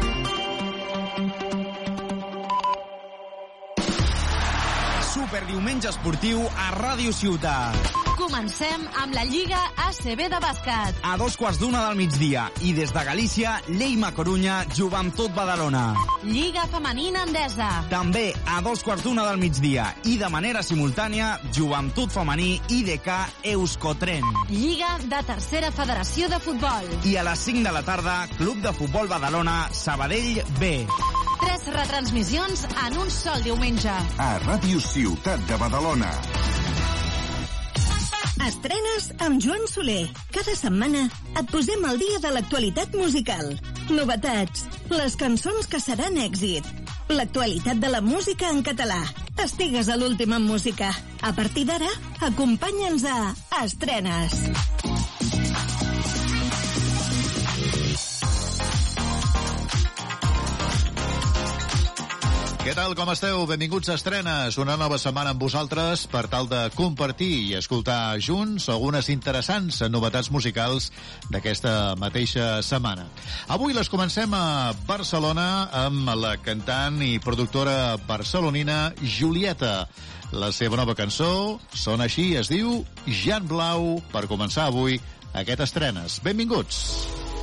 Superdiumenge esportiu a Ràdio Ciutat. Comencem amb la Lliga A C B de bàsquet. A dos quarts d'una del migdia i des de Galícia, Lleida Corunya, Joventut Badalona. Lliga Femenina Endesa. També a dos quarts d'una del migdia i de manera simultània, Joventut Femení I D K Euskotren. Lliga de Tercera Federació de Futbol. I a les cinc de la tarda, Club de Futbol Badalona, Sabadell B. Tres retransmissions en un sol diumenge. A Ràdio Ciutat de Badalona. Estrenes amb Joan Soler. Cada setmana et posem al dia de l'actualitat musical. Novetats, les cançons que seran èxit, l'actualitat de la música en català. Estigues a l'últim en música. A partir d'ara, acompanya'ns a Estrenes. Què tal, com esteu? Benvinguts a Estrenes, una nova setmana amb vosaltres per tal de compartir i escoltar junts algunes interessants novetats musicals d'aquesta mateixa setmana. Avui les comencem a Barcelona amb la cantant i productora barcelonina Julieta. La seva nova cançó sona així, es diu Jan Blau, per començar avui aquest Estrenes. Benvinguts!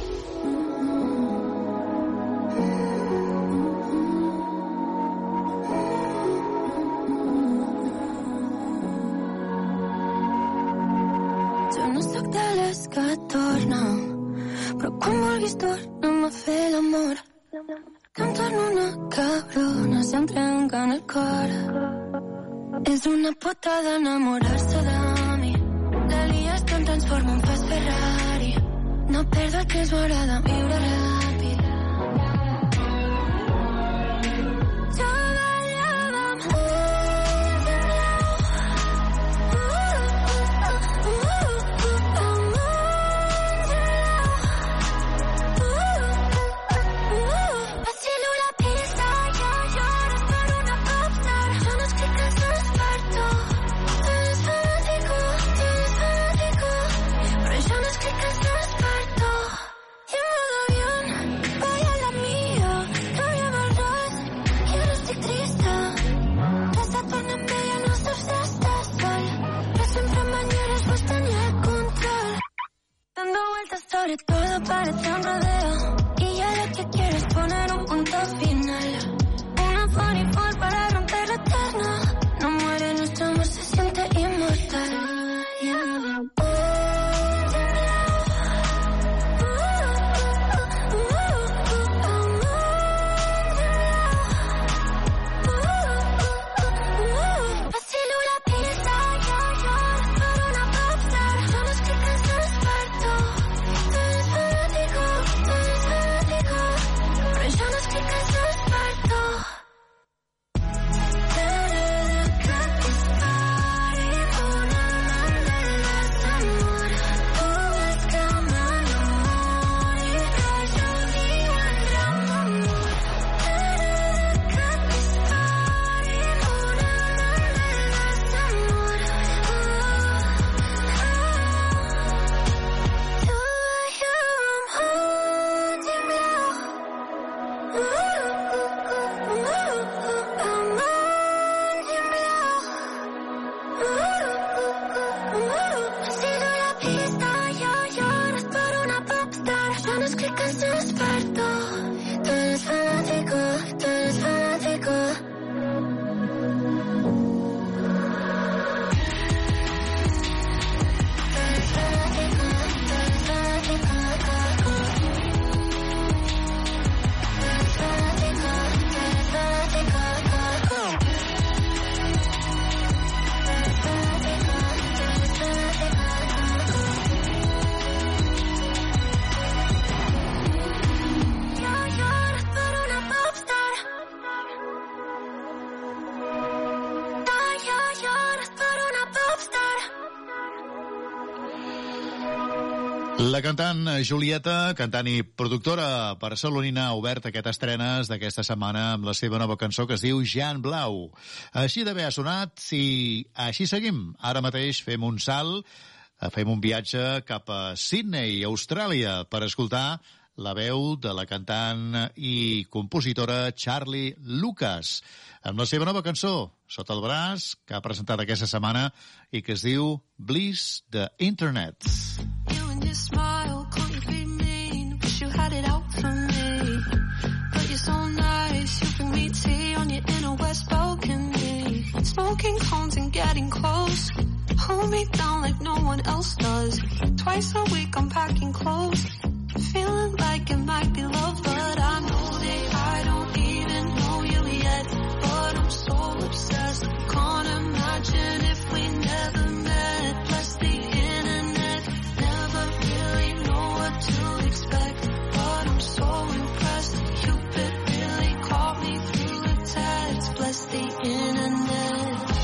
Que torna, però quan vulguis torna'm a fer l'amor, que em torno una cabrona si em trenquen el cor. És una putada enamorar-se de mi, la lies que em transforma en fas Ferrari, no perdo el temps, m'agrada viure ràpid. Jo ballava amb La cantant Julieta, cantant i productora barcelonina, ha obert aquestes estrenes d'aquesta setmana amb la seva nova cançó que es diu Jan Blau. Així d'haver ha sonat, i així seguim. Ara mateix fem un salt, fem un viatge cap a Sydney, Austràlia, per escoltar la veu de la cantant i compositora Charlie Lucas, amb la seva nova cançó, sota el braç, que ha presentat aquesta setmana i que es diu Bliss the Internet. You smile, can't you be mean? Wish you had it out for me. But you're so nice, you bring me tea on your inner west balcony. Smoking cones and getting close. Hold me down like no one else does. Twice a week I'm packing clothes. Feeling like it might be love, but I know that I don't even know you yet. But I'm so obsessed, can't imagine if we never met. Plus the internet, never really know what to expect. But I'm so impressed, Cupid really caught me through a text. Bless the internet.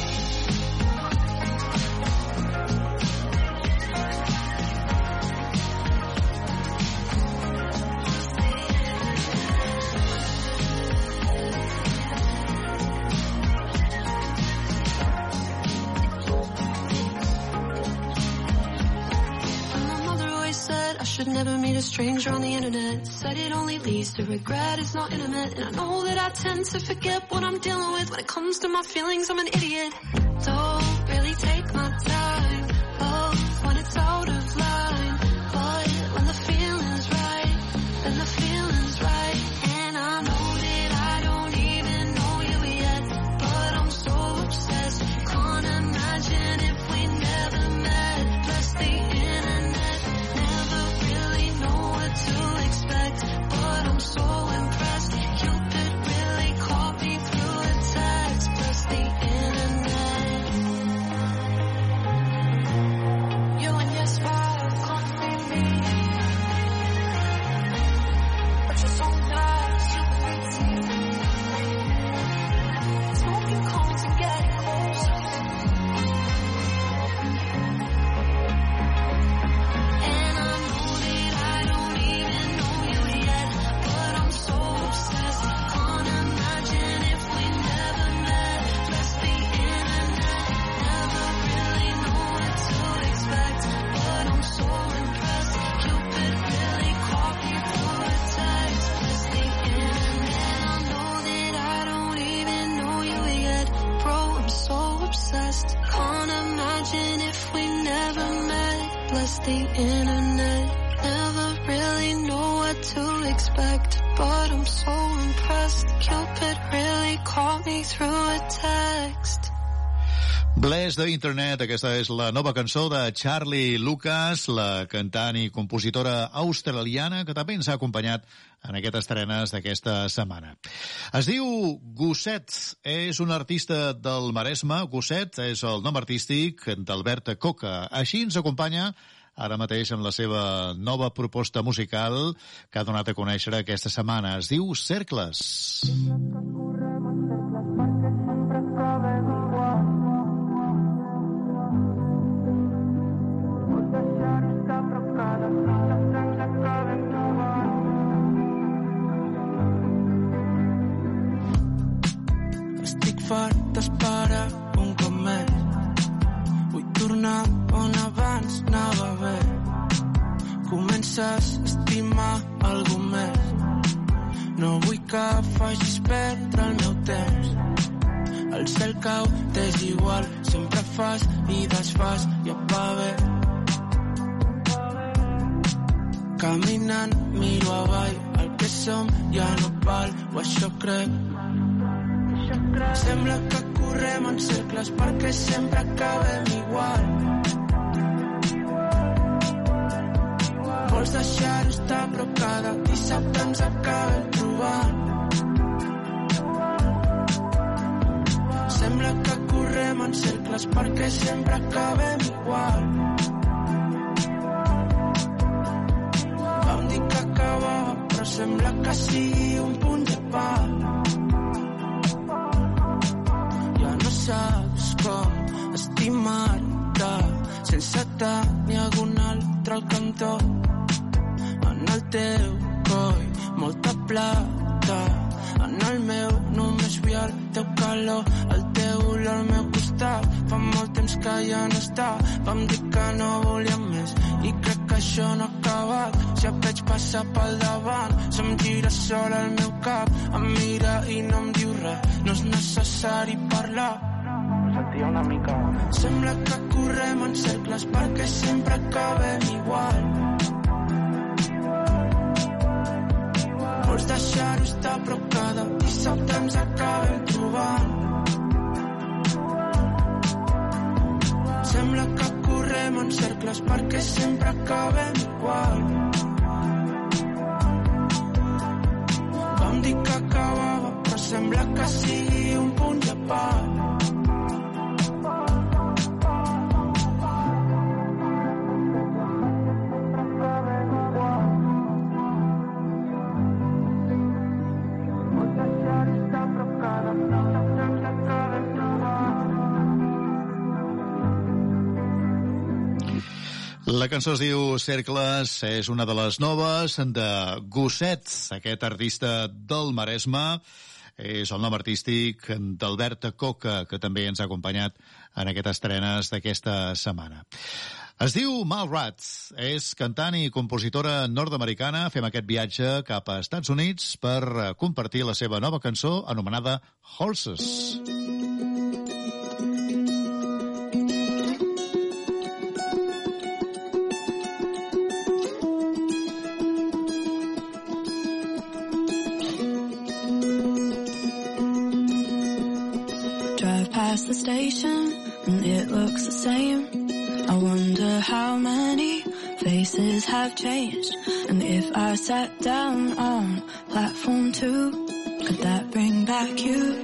I should never meet a stranger on the internet. Said it only leads to regret, it's not intimate. And I know that I tend to forget what I'm dealing with. When it comes to my feelings, I'm an idiot. Don't really take my time. Love when it's out of line. But when the feeling's right, then the feeling's right. And I know that I don't even know you yet. But I'm so obsessed, can't imagine if we never met. Plus the internet, never really know what to expect. But I'm so impressed, Cupid really caught me through a text. Plus the internet. You and your smile can't be me. But you're so nice, you pretty. Smoking cones and getting close. And I know that I don't even know you yet. But I'm so obsessed, can't imagine if we never met. Plus the internet, never really know what to expect. But I'm so impressed, Cupid really caught me through a text. Plus the internet, I know that I don't even know you yet. Bro, I'm so obsessed, can't imagine if we never met. Plus the internet, never really know what to expect. But I'm so impressed, Cupid really caught me through a text. Bless the Internet, aquesta és la nova cançó de Charlie Lucas, la cantant i compositora australiana que també ens ha acompanyat en aquestes estrenes d'aquesta setmana. Es diu Gosset, és un artista del Maresme. Gosset és el nom artístic d'Albert Coca. Així ens acompanya ara mateix amb la seva nova proposta musical que ha donat a conèixer aquesta setmana. Es diu Cercles. Estic fart d'esperar un cop més. Vull tornar on abans anava bé. Comences a estimar algú més. No vull que facis perdre el meu temps. El cel cau, t'és igual. Sempre fas i desfas i et va bé. Caminant miro avall. El que som ja no val, o això crec. Sembla que correm en cercles perquè sempre acabem igual. Vols deixar-ho estar, però cada dissabte ens acabem trobant. Sembla que correm en cercles perquè sempre acabem igual. Vam dir que acabava, però sembla que sigui un punt de part. Ja no saps com estimar-te sense tenir algun altre al cantó. En el teu coll, molta plata. En el meu només vull el teu calor, el teu olor al meu costat. Fa molt temps que ja no està. Vam dir que no volíem més i crec que això no ha acabat. Si et veig passar pel davant, se'm gira sola al meu cap. Em mira i no em diu res, no és necessari parlar. Sentia una mica. Sembla que correm en cercles perquè sempre acabem igual. Vols deixar-ho estar però cada dissabte ens acabem trobant. Sembla que correm en cercles perquè sempre acabem igual. Vam dir que acabava però sembla que sigui un punt de part. La cançó es diu Cercles, és una de les noves de Gosset, aquest artista del Maresme. És el nom artístic d'Albert Coca, que també ens ha acompanyat en aquestes estrenes d'aquesta setmana. Es diu Mal Rats, és cantant i compositora nord-americana. Fem aquest viatge cap a Estats Units per compartir la seva nova cançó anomenada Horses. Past the station and it looks the same. I wonder how many faces have changed, and if I sat down on platform two, could that bring back you?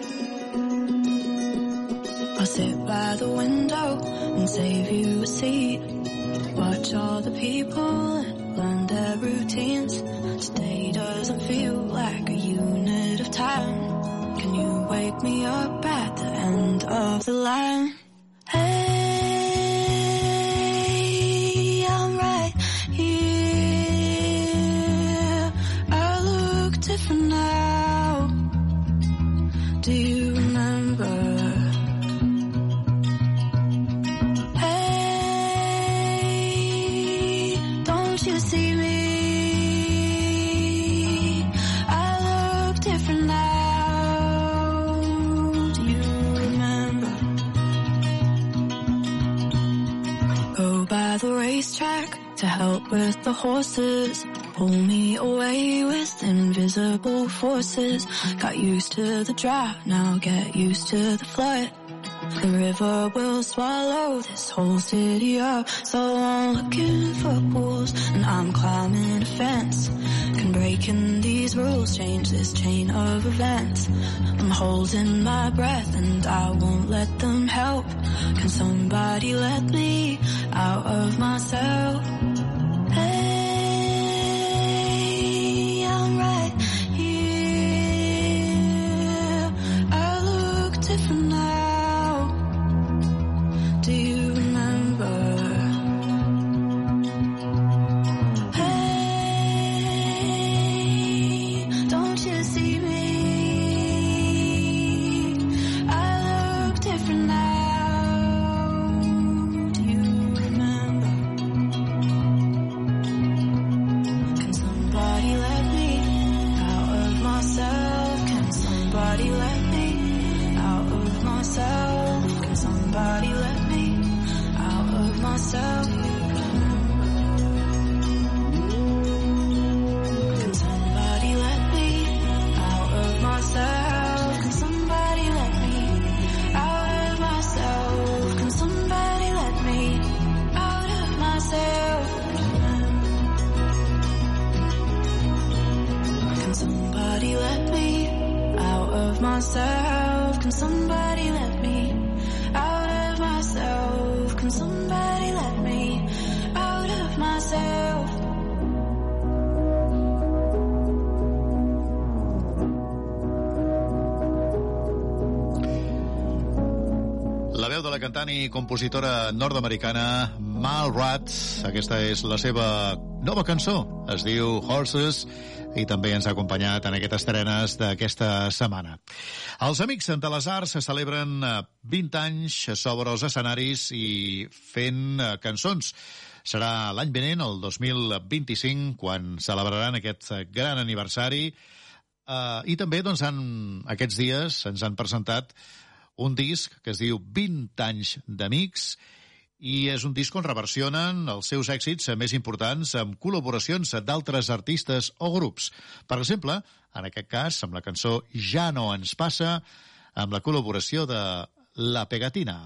I'll sit by the window and save you a seat. Watch all the people and learn their routines. Today doesn't feel like a unit of time. Can you wake me up at the end of the line? Hey, I'm right here. I look different now. Do you remember? Hey, don't you see me? I look different now. The racetrack to help with the horses, pull me away with invisible forces. Got used to the drought, now get used to the flood. The river will swallow this whole city up. So I'm looking for pools and I'm climbing a fence. Can breaking these rules change this chain of events? I'm holding my breath and I won't let them help. Can somebody let me out of myself? Hey, I'm right here. I look different now. Do you remember? Hey, don't you see me? I look different now. Can somebody let me out of myself? Can somebody let me out of myself? Can somebody let me out of myself? Can somebody let me out of myself? Can somebody let me out of myself? Can somebody let me out of myself? la cantant i compositora nord-americana Mal Rat. Aquesta és la seva nova cançó, es diu Horses, i també ens ha acompanyat en aquestes estrenes d'aquesta setmana. Els Amics de les Arts se celebren vint anys sobre els escenaris i fent cançons. Serà l'any vinent, el dos mil vint-i-cinc, quan celebraran aquest gran aniversari. Uh, I també, doncs, han, aquests dies ens han presentat un disc que es diu vint anys d'Amics, i és un disc on reversionen els seus èxits més importants amb col·laboracions d'altres artistes o grups. Per exemple, en aquest cas, amb la cançó Ja no ens passa, amb la col·laboració de La Pegatina.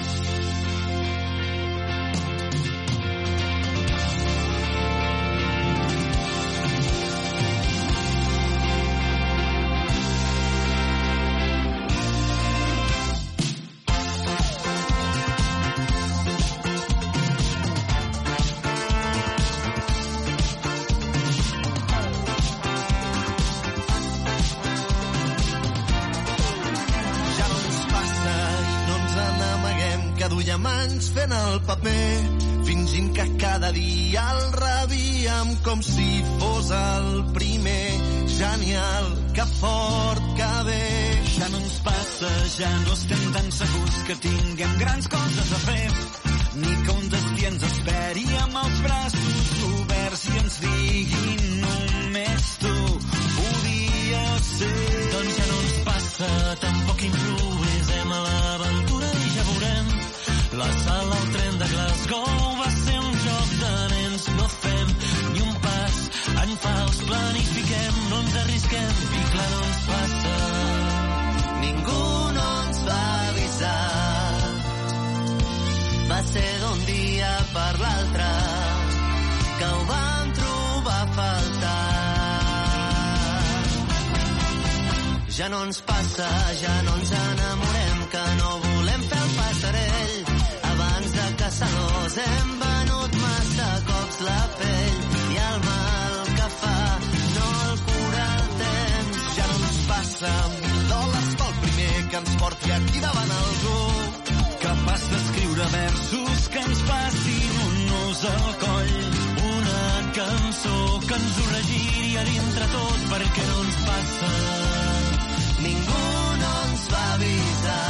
Duiem anys fent el paper, fingint que cada dia el rebíem com si fos el primer. Genial, que fort, que bé. Ja no ens passa, ja no estem tan segurs que tinguem grans coses a fer, ni que un destí ens esperi amb els braços oberts i ens digui només tu podies ser. Doncs ja no ens passa, tampoc improvisem a l'aventura i ja veurem. La sala al tren de Glasgow va ser un joc de nens. No fem ni un pas en fals, planifiquem, no ens arrisquem i clar no ens passa. Ningú no ens va avisar, va ser d'un dia per l'altre que ho vam trobar a faltar. Ja no ens passa, ja no ens enamorem, que no volem fer el passarell. Abans de caçadors hem venut massa cops la pell i el mal que fa no el cura el temps. Ja no ens passa, mil dòlars pel primer que ens porti aquí davant algú capaç d'escriure versos que ens passin un nus al coll, una cançó que ens ho regiri a dintre tot, perquè no ens passa. Ningú no ens va avisar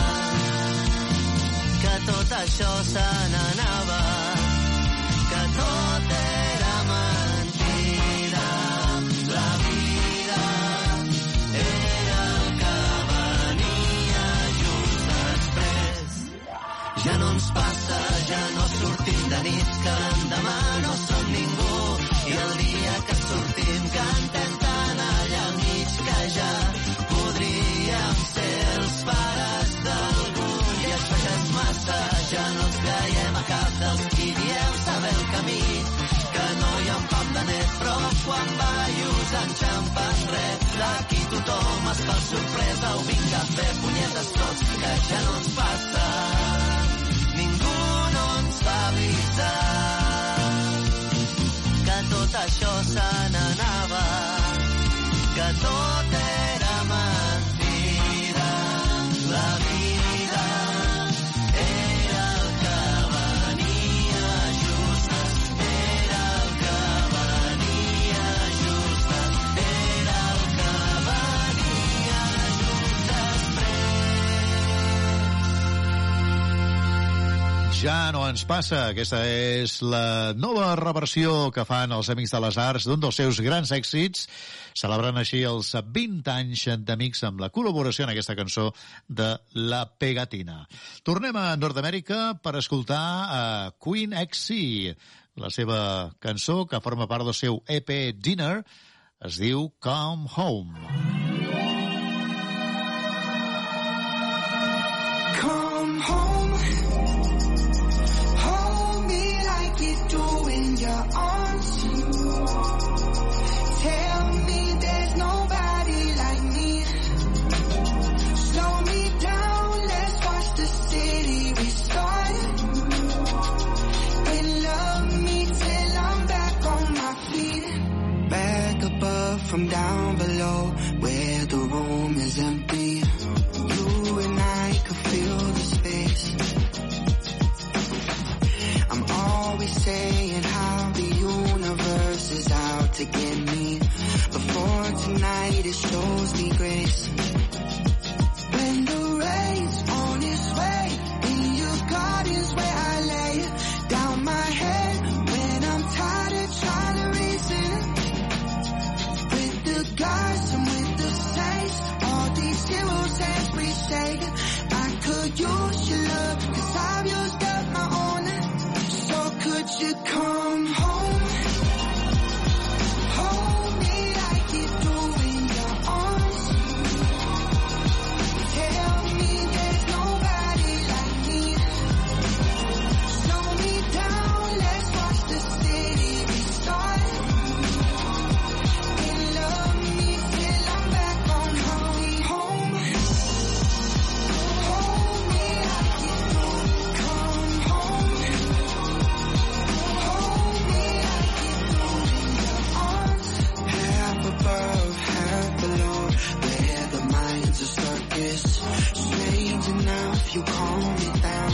que tot això se n'anava, que tot era mentira. La vida era el que venia just després. Ja no ens passa, ja no sortim de nit, que l'endemà no som ningú, i el dia que sortim cantem tan allà al mig que ja podríem ser els pares d'algú. I això ja és massa, ja no ens creiem a cap dels qui dieu saber el camí, que no hi ha un pam de net, però quan ballos enxampen res. D'aquí tothom es fa sorpresa, o vinga a fer punyetes tots, que ja no ens passa. Ningú no ens va avisar que tot això se n'anava, que tot era mentira. La vida era el que venia just, era el que venia just, era el que venia just després. Ja no ens passa. Aquesta és la nova reversió que fan els Amics de les Arts d'un dels seus grans èxits, celebrant així els vint anys d'Amics amb la col·laboració en aquesta cançó de La Pegatina. Tornem a Nord-Amèrica per escoltar a Queen X C. La seva cançó, que forma part del seu E P Dinner, es diu Come Home. Come home, hold me like you do in your arms. Tell me there's nobody like me. Slow me down, let's watch the city restart. And love me till I'm back on my feet. Back above from down below, where the room is empty. You and I could feel the space. saying how the universe is out to get me. Before tonight it shows me grace. When the rain's on its way, in your garden's where I lay down my head. When I'm tired of trying to reason with the gods and with the saints, all these heroes as we say, I could use your love, cause I've used up my own. So could you come home? Hold me like you do in your arms. Tell me there's nobody like me. Slow me down, let's watch the city restart. And love me till I'm back on home. Home. Hold me like you do. Come home. Hold me like you do in your arms. Half above, half below, where the minds are circus. Strange enough, you calm me down.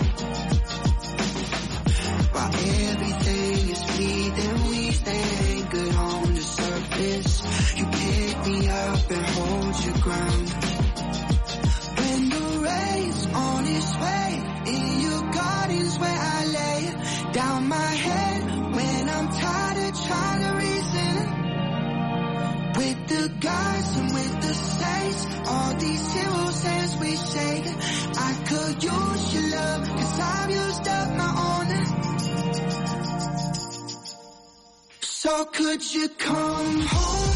While everything is fleeting, we stay anchored on the surface. You pick me up and hold your ground. When the rain's on its way, in your garden's where I lay down my head. When I'm tired of trying to reason with the gods and with the saints, all these heroes as we say, I could use your love, cause I've used up my own. So could you come home?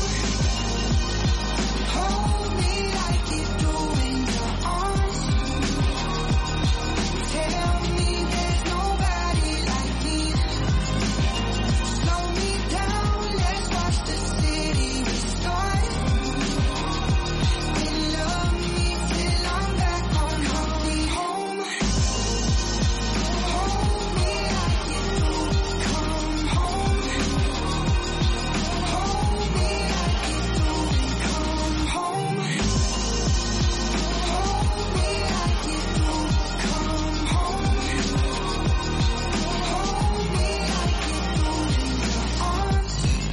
Hold me like you do in your arms. Tell me there's nobody like me. Slow me down, let's watch the city restart. And love me till I'm back on home. Home. Hold me like you do. Come home. Hold me like you do. Come home. Hold me like you do. Come home. Hold me like you do in your arms.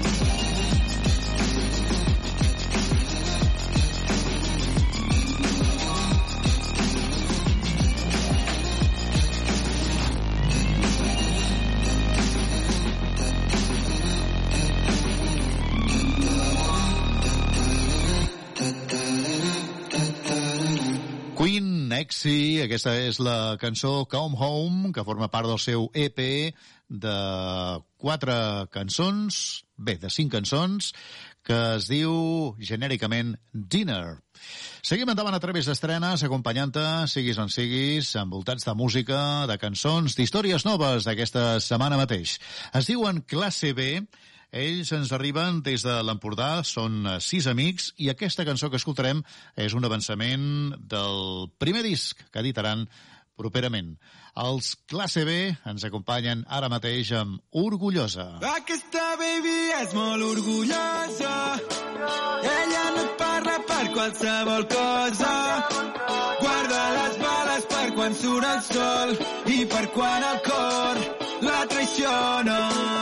Queen Exy, aquesta és la cançó Come Home, que forma part del seu E P de quatre cançons, bé, de cinc cançons, que es diu genèricament Dinner. Seguim endavant a través d'estrenes, acompanyant-te, siguis on siguis, envoltats de música, de cançons, d'històries noves d'aquesta setmana mateix. Es diuen Classe B. Ells ens arriben des de l'Empordà, són sis amics, i aquesta cançó que escoltarem és un avançament del primer disc que editaran properament. Els Classe B ens acompanyen ara mateix amb Orgullosa. Aquesta baby és molt orgullosa. Ella no et parla per qualsevol cosa. Guarda les bales per quan surt el sol i per quan el cor la traiciona.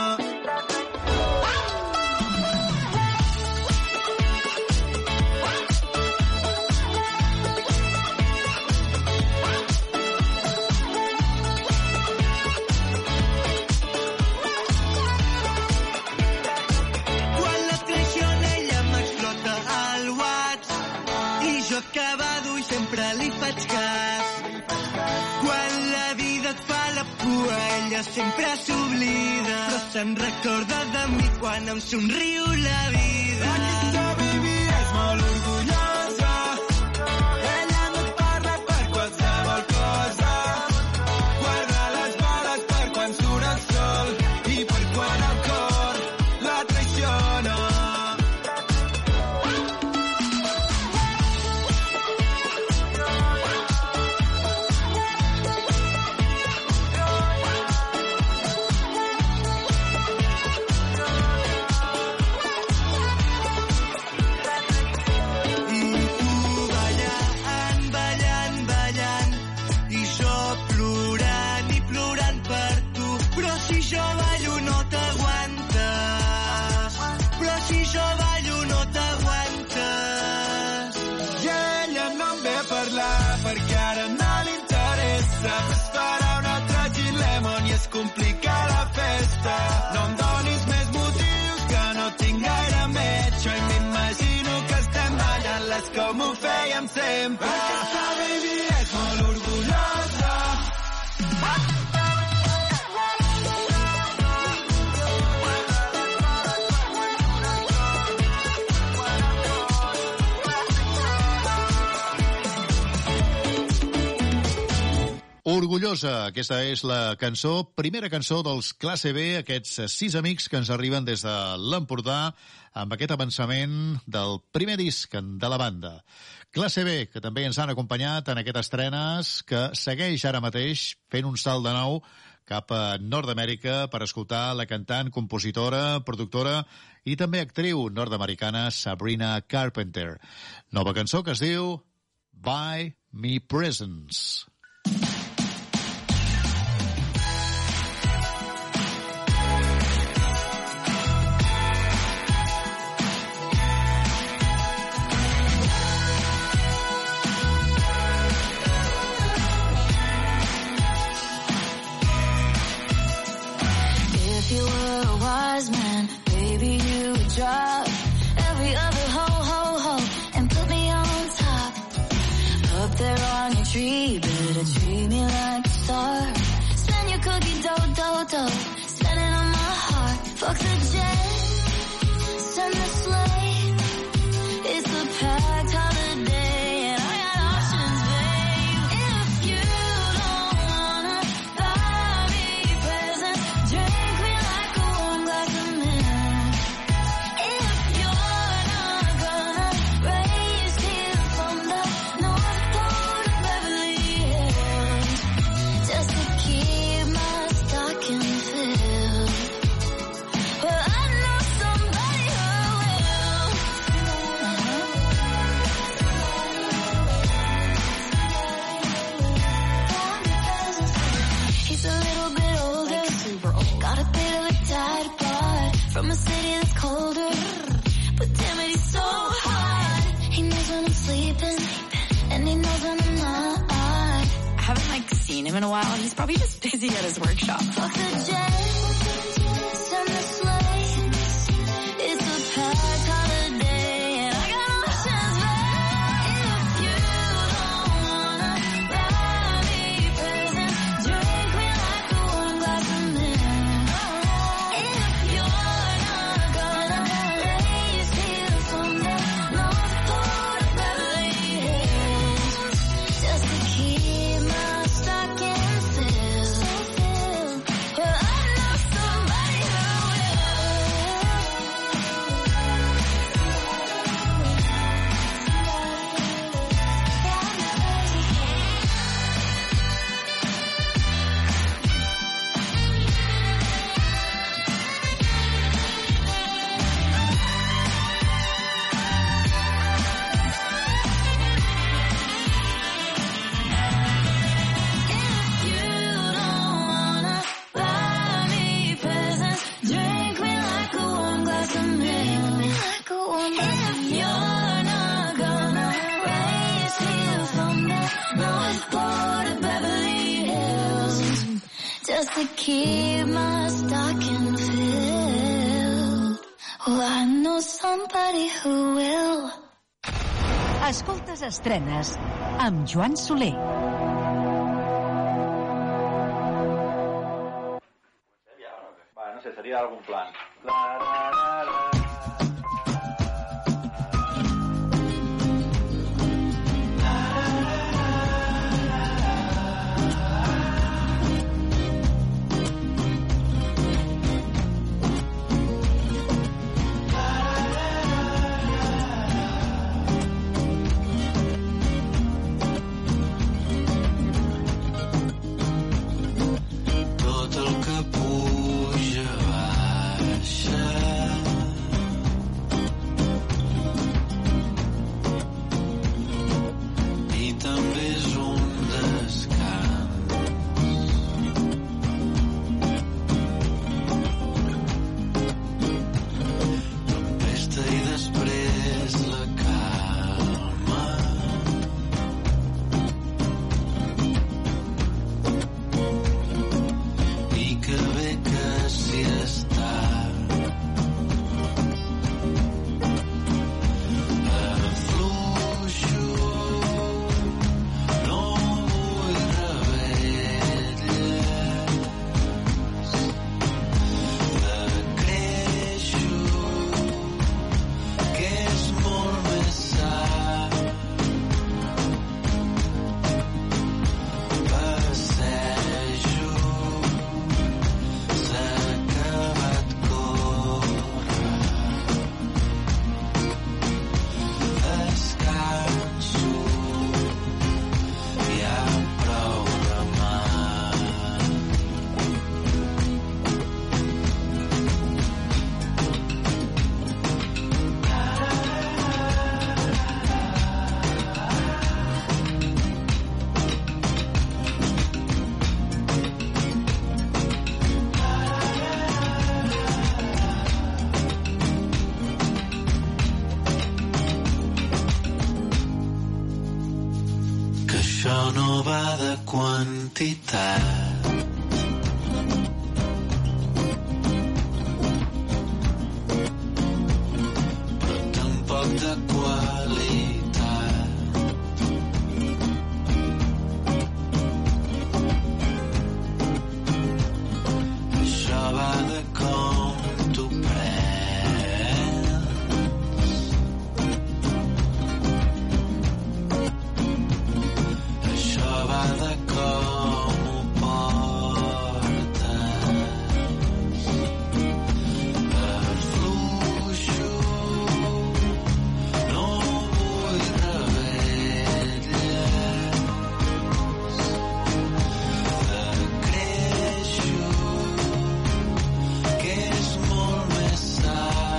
Acabado i sempre li faig cas. Quan la vida et fa la cua, ella sempre s'oblida, però se'n recorda de mi quan em somriu la vida. Aquesta baby és molt orgullosa. Ella no et parla per qualsevol cosa. Guarda les bales per quan surt el sol i per quan el cor la traiciona. diem sempre. Perquè esta baby és molt orgullosa. Orgullosa, aquesta és la cançó, primera cançó dels Classe B, aquests sis amics que ens arriben des de l'Empordà amb aquest avançament del primer disc de la banda. Classe B, que també ens han acompanyat en aquestes estrenes, que segueix ara mateix fent un salt de nou cap a Nord-Amèrica per escoltar la cantant, compositora, productora i també actriu nord-americana Sabrina Carpenter. Nova cançó que es diu Buy Me Presents. If you were a wise man, baby, you would drop every other ho, ho, ho, and put me on top. Up there on your tree, better treat me like a star. Spend your cookie dough, dough, dough, spending on my heart. Fuck the jet, send the sleigh. It's a packed holiday, and I got options, babe. If you don't wanna buy me presents, drink me like a warm glass of milk. If you're not gonna raise here from the North Pole to Beverly Hills, just to keep my stocking filled, well, I know somebody who will. He's a little bit older, super old, got a bit of a tight part from a city that's colder, but damn it, he's so hot. He knows when I'm sleeping, and he knows when I'm not. I haven't like seen him in a while. He's probably just busy at his workshop. Fuck the jet, send the sleigh. It's a packed holiday, and I got options, babe. If you don't wanna buy me presents, drink me like a warm glass of milk. If you're not gonna raise here from the North Pole to Beverly Hills, just to keep my stocking filled, well, I know somebody who to keep my stocking filled. Oh, I know somebody who will. Escoltes estrenes amb Joan Soler. Va, no sé, seria algun plan. La, la, la, la. Tot el que puja baixa. va de quantitat. Però tampoc de qualitat. Això va de com tu prens. Això va de com ho portes. Afluixo, no vull revetlles. Decreixo, que és molt més sa.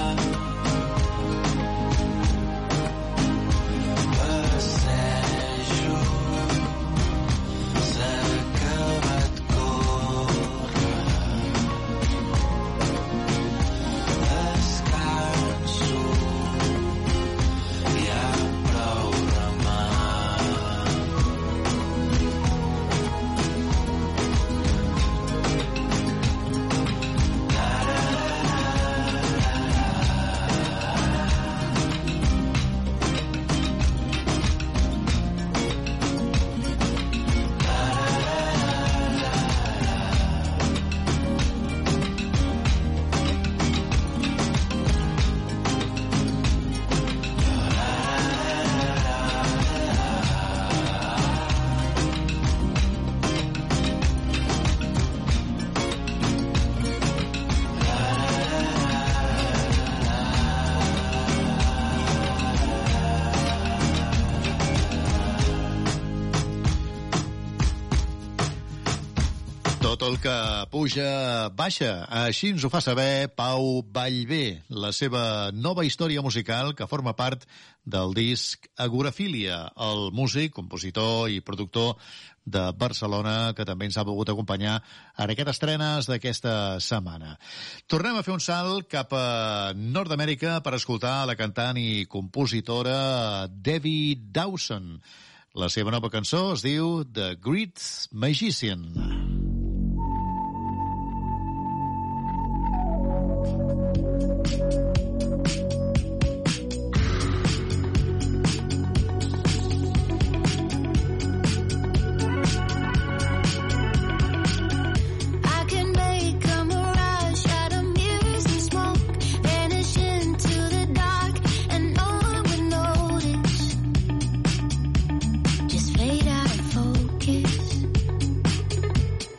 Passejo, s'ha acabat córrer. Descanso, hi ha prou remar. Tot el que puja, baixa. Així ens ho fa saber Pau Vallvé, la seva nova història musical que forma part del disc Agorafília, el músic, compositor i productor de Barcelona, que també ens ha volgut acompanyar en aquestes estrenes d'aquesta setmana. Tornem a fer un salt cap a Nord-Amèrica per escoltar la cantant i compositora Debbie Dawson. La seva nova cançó es diu The Great Magician. I can make a mirage out of mirrors and smoke, vanish into the dark, and no one would notice. Just fade out of focus.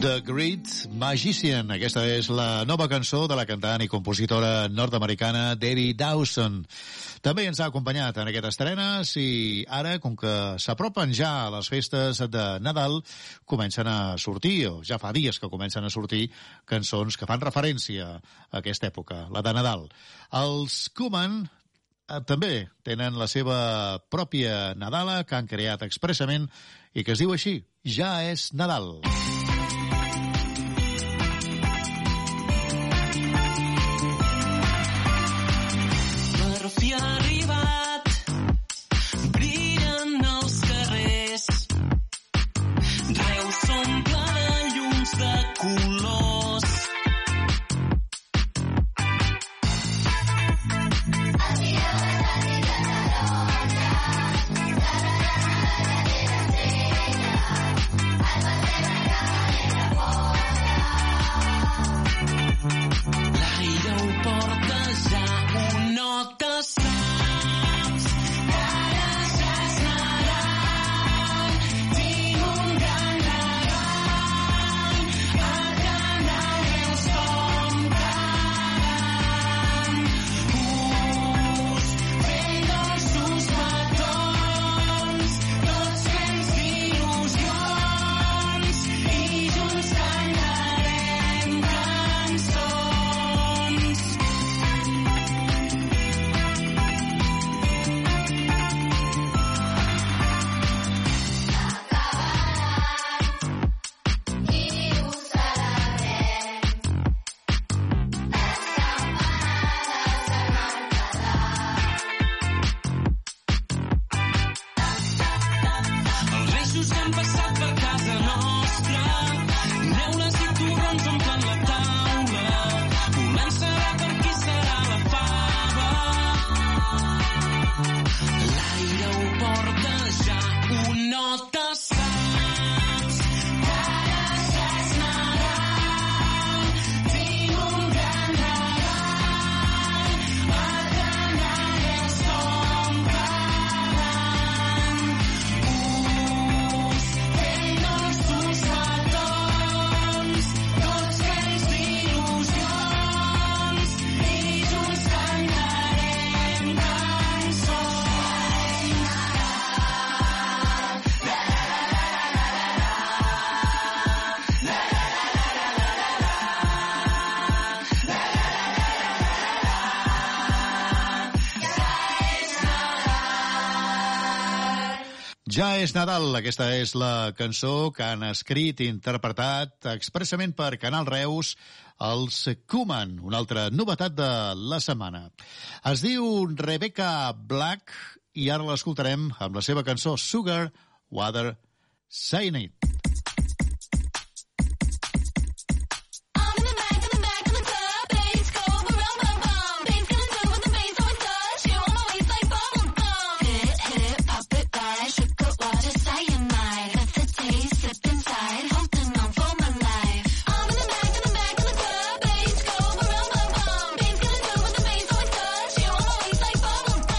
The Great Magician. Aquesta és la nova cançó de la cantant i compositora nord-americana Debbie Dawson. També ens ha acompanyat en aquestes estrenes i ara, com que s'apropen ja les festes de Nadal, comencen a sortir, o ja fa dies que comencen a sortir, cançons que fan referència a aquesta època, la de Nadal. Els Koeman eh, també tenen la seva pròpia Nadala que han creat expressament i que es diu així, Ja és Nadal. Fi ha arribat, brillen els carrers, Reus s'omple de llums de colors. L'aire ho porta ja, ho notes. Ja és Nadal, aquesta és la cançó que han escrit i interpretat expressament per Canal Reus els Koeman, una altra novetat de la setmana. Es diu Rebecca Black i ara l'escoltarem amb la seva cançó Sugar Water Cyanide.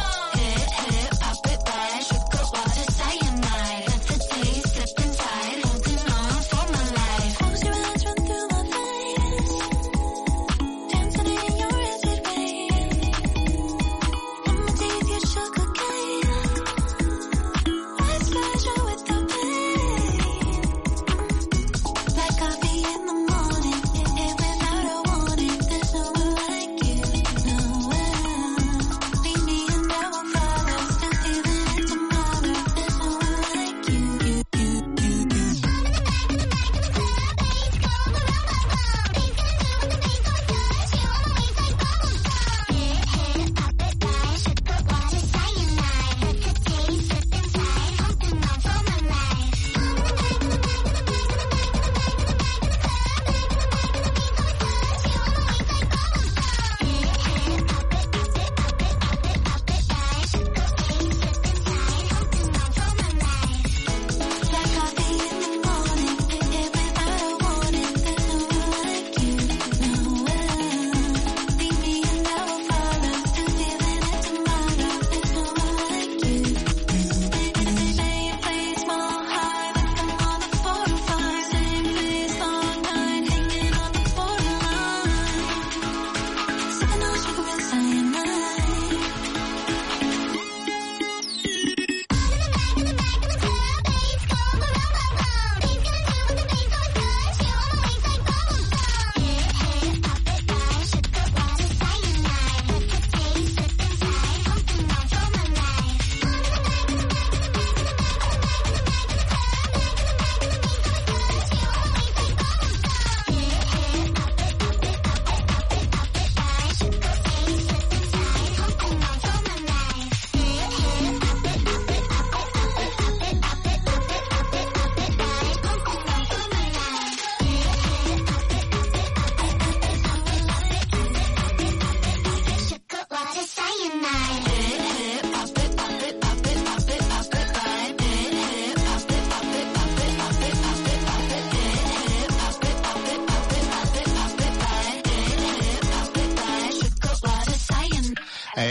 Inside,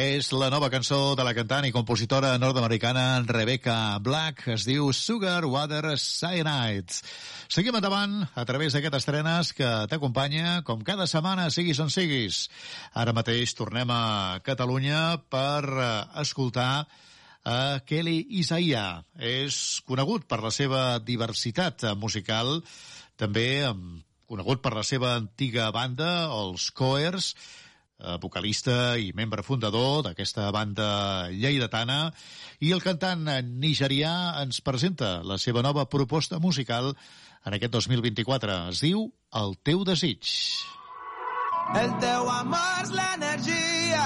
és la nova cançó de la cantant i compositora nord-americana Rebecca Black. Es diu Sugar Water Cyanide. Seguim endavant a través d'aquestes estrenes que t'acompanya, com cada setmana, siguis on siguis. Ara mateix tornem a Catalunya per escoltar a Kelly Isaia. És conegut per la seva diversitat musical, també conegut per la seva antiga banda, els Coers, vocalista i membre fundador d'aquesta banda lleidatana, i el cantant nigerià ens presenta la seva nova proposta musical en aquest dos mil vint-i-quatre. Es diu El teu desig. El teu amor és l'energia,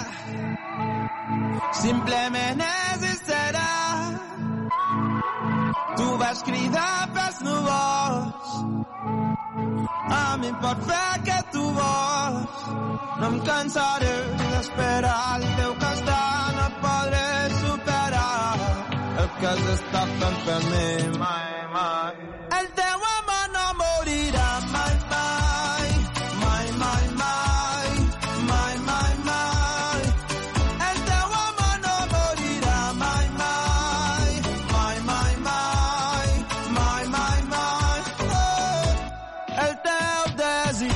simplement és i serà. Tu vas cridar pels núvols, a mi em pot fer que tu vols. No em cansaré d'esperar al teu costat, no podré superar el que has estat fent per mi, mai, mai. El teu amor no morirà mai, mai, mai, mai, mai, mai, mai, mai. El teu amor no morirà mai, mai, mai, mai, mai, mai, mai, mai. Oh, el teu desig.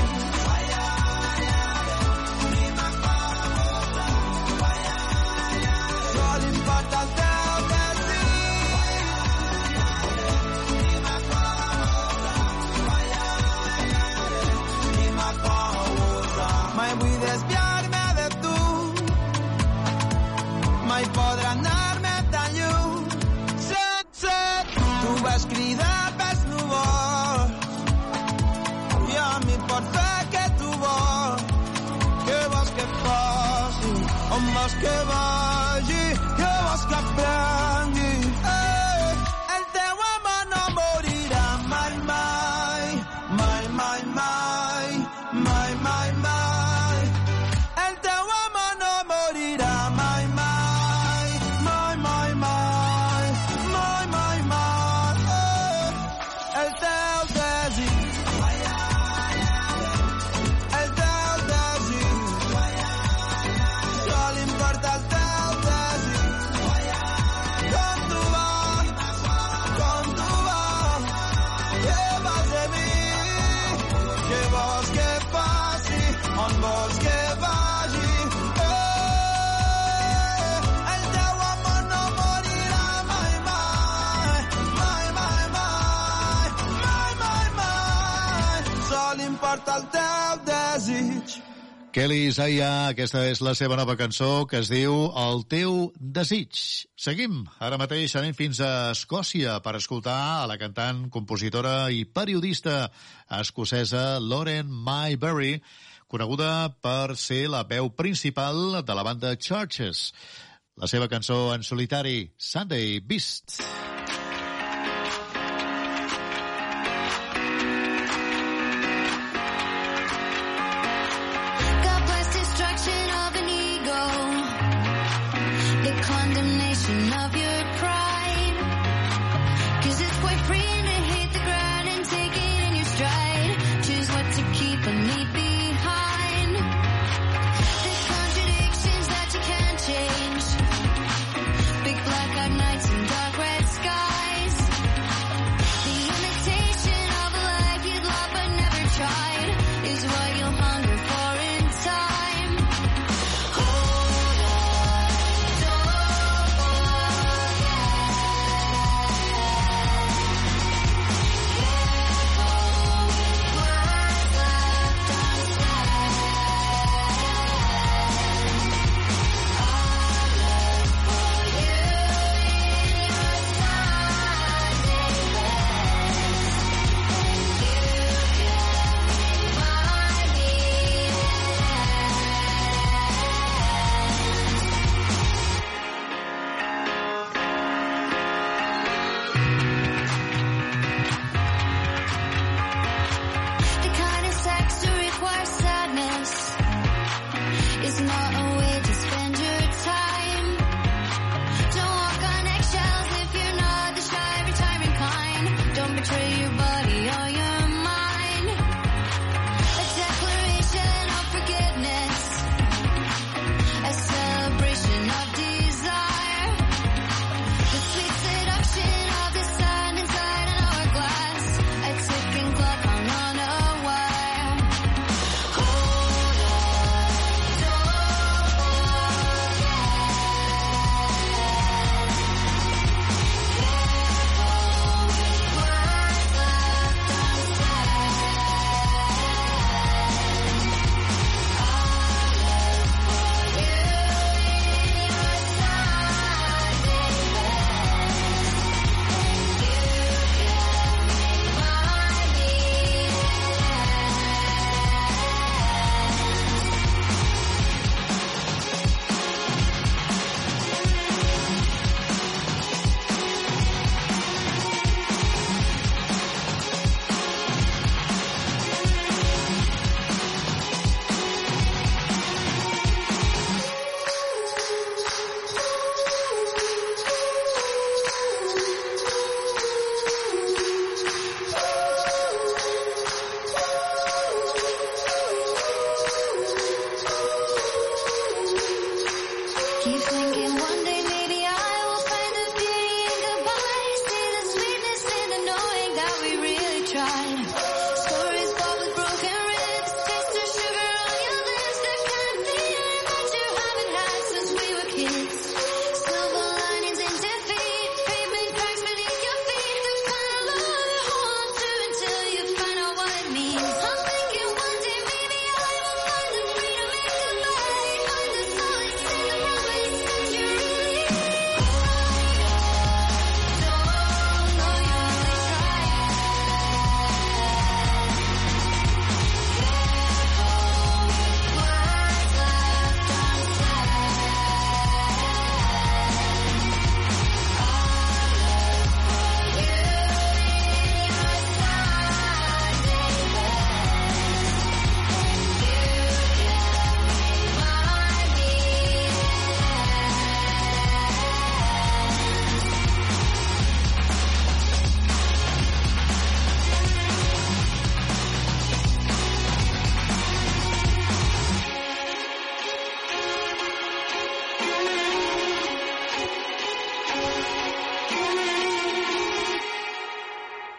Mai podrà anar-me tan lluny sense tu. Vas cridar pels núvols i a mi em pot fer que tu vols. Què vols que faci? On vols que vagi? Què vols que aprengui? Eh, el teu amor no morirà mai, mai, mai, mai, mai, mai, mai, mai. El teu amor no morirà mai, mai. El teu desig. Kelly Isaia, aquesta és la seva nova cançó que es diu El teu desig. Seguim, ara mateix anem fins a Escòcia per escoltar a la cantant, compositora i periodista escocesa Lauren Mayberry, coneguda per ser la veu principal de la banda Churches. La seva cançó en solitari, Sunday Beast. Condemnation of your pride, 'cause it's quite freeing to hit the ground and take it in your stride. Choose what to keep and leave behind. There's contradictions that you can't change. Big black-eyed nights and dark red skies. The imitation of a life you'd love but never tried is what you'll hunger for in time. Hold on, don't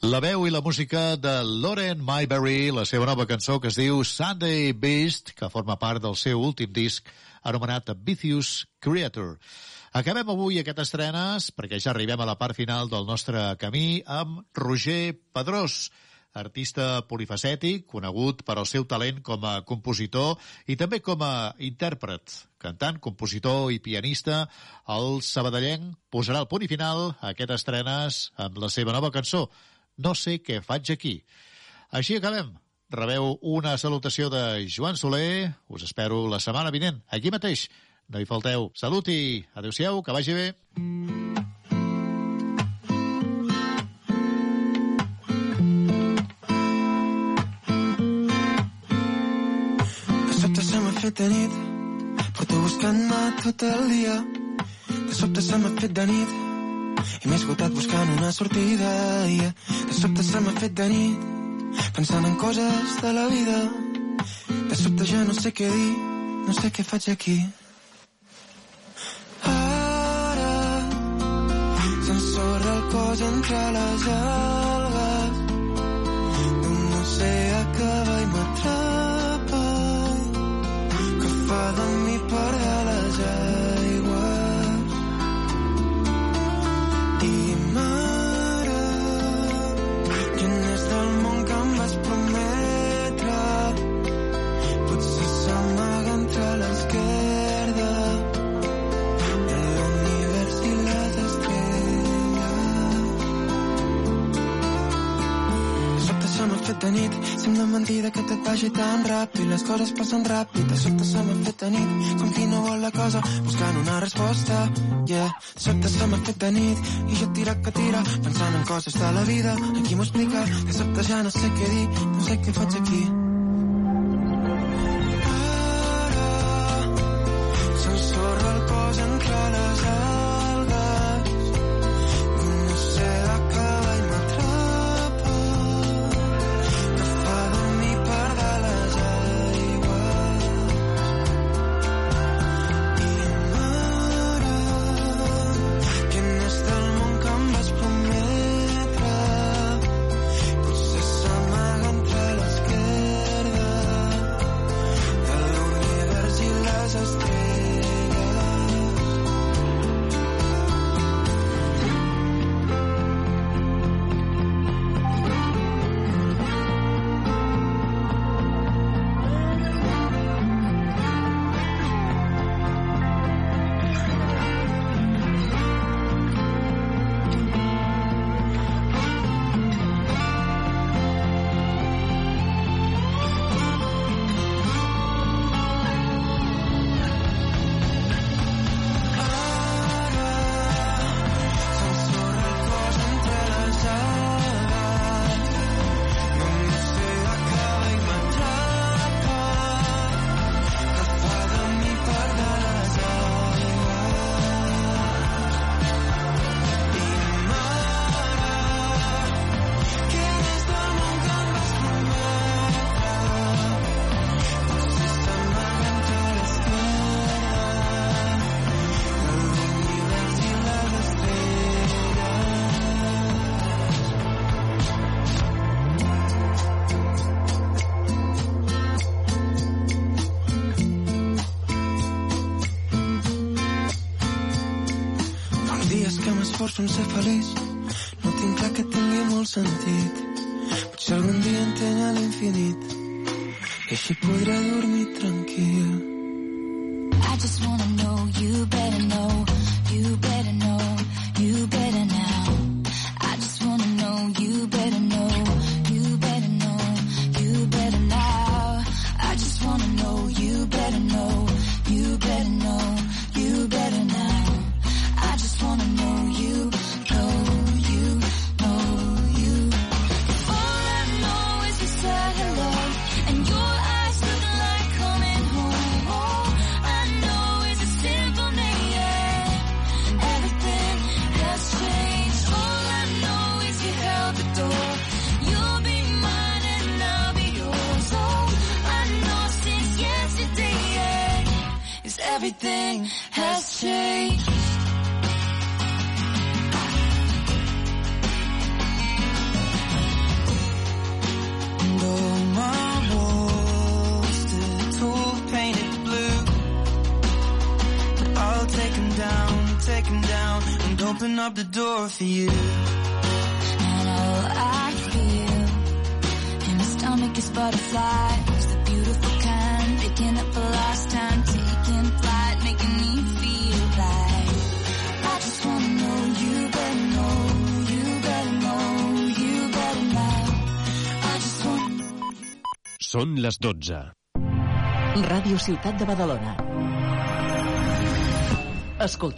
La veu i la música de Lauren Mayberry, la seva nova cançó que es diu Sunday Beast, que forma part del seu últim disc anomenat Vicious Creator. Acabem avui aquest estrenes perquè ja arribem a la part final del nostre camí amb Roger Pedrós, artista polifacètic, conegut per al seu talent com a compositor i també com a intèrpret. Cantant, compositor i pianista, el sabadellenc posarà el punt i final a aquest estrenes amb la seva nova cançó, No sé què faig aquí. Així acabem. Rebeu una salutació de Joan Soler. Us espero la setmana vinent, aquí mateix. No hi falteu. Salut i adéu-siau, que vagi bé. De sobte se m'ha fet de nit, porto buscant-me tot el dia. De sobte se m'ha fet de nit i m'he esgotat buscant una sortida. Yeah. De sobte se m'ha fet de nit, pensant en coses de la vida. De sobte ja no sé què dir, no sé què faig aquí. Ara s'ensorra el cos entre les algues d'un oceà que va i m'atrapa, que fa de mi part de les aigües. I mare, quin és del món que em vas prometre? Potser s'amaga entre l'esquerda de l'univers i les estrelles. De sobte se m'ha fet de nit, sembla mentida que tot vagi tan ràpid, les coses passen ràpid. De sobte se m'ha fet de nit, com qui no vol la cosa, buscant una resposta. Yeah. De sobte se m'ha fet de nit i jo tira que tira, pensant en coses de la vida. Aquí m'ho explica, de sobte ja no sé què dir, no sé què faig aquí. Ara s'ensorra el cos entre les algues d'un oceà que va i m'atrapa, que fa de mi part de les aigües. I mare, quin és del món que em vas prometre? Potser s'amaga entre l'esquerda de l'univers i les estrelles. M'esforço en ser feliç, no tinc clar que tingui molt sentit. Potser algun dia entén a l'infinit i així podré dormir tranquil. I just wanna know, you better know, you better know, you better now. I just wanna know, you better know, you better know, you better now. I just wanna know, you better know, you better know, you better now. I just wanna know you, know you, know you. All I know is you said hello, and your eyes look like coming home. All I know is a simple name, yeah. Everything has changed. All I know is you held the door. You'll be mine and I'll be yours. All I know since yesterday, yeah, is everything has changed. come down and open up the door for you. And all I feel in my stomach is butterflies, the beautiful kind, picking up the last time, taking flight, making me feel like I just wanna know you better know, you better know, you better know. I just wanna... Són les dotze. Ràdio Ciutat de Badalona. Escolta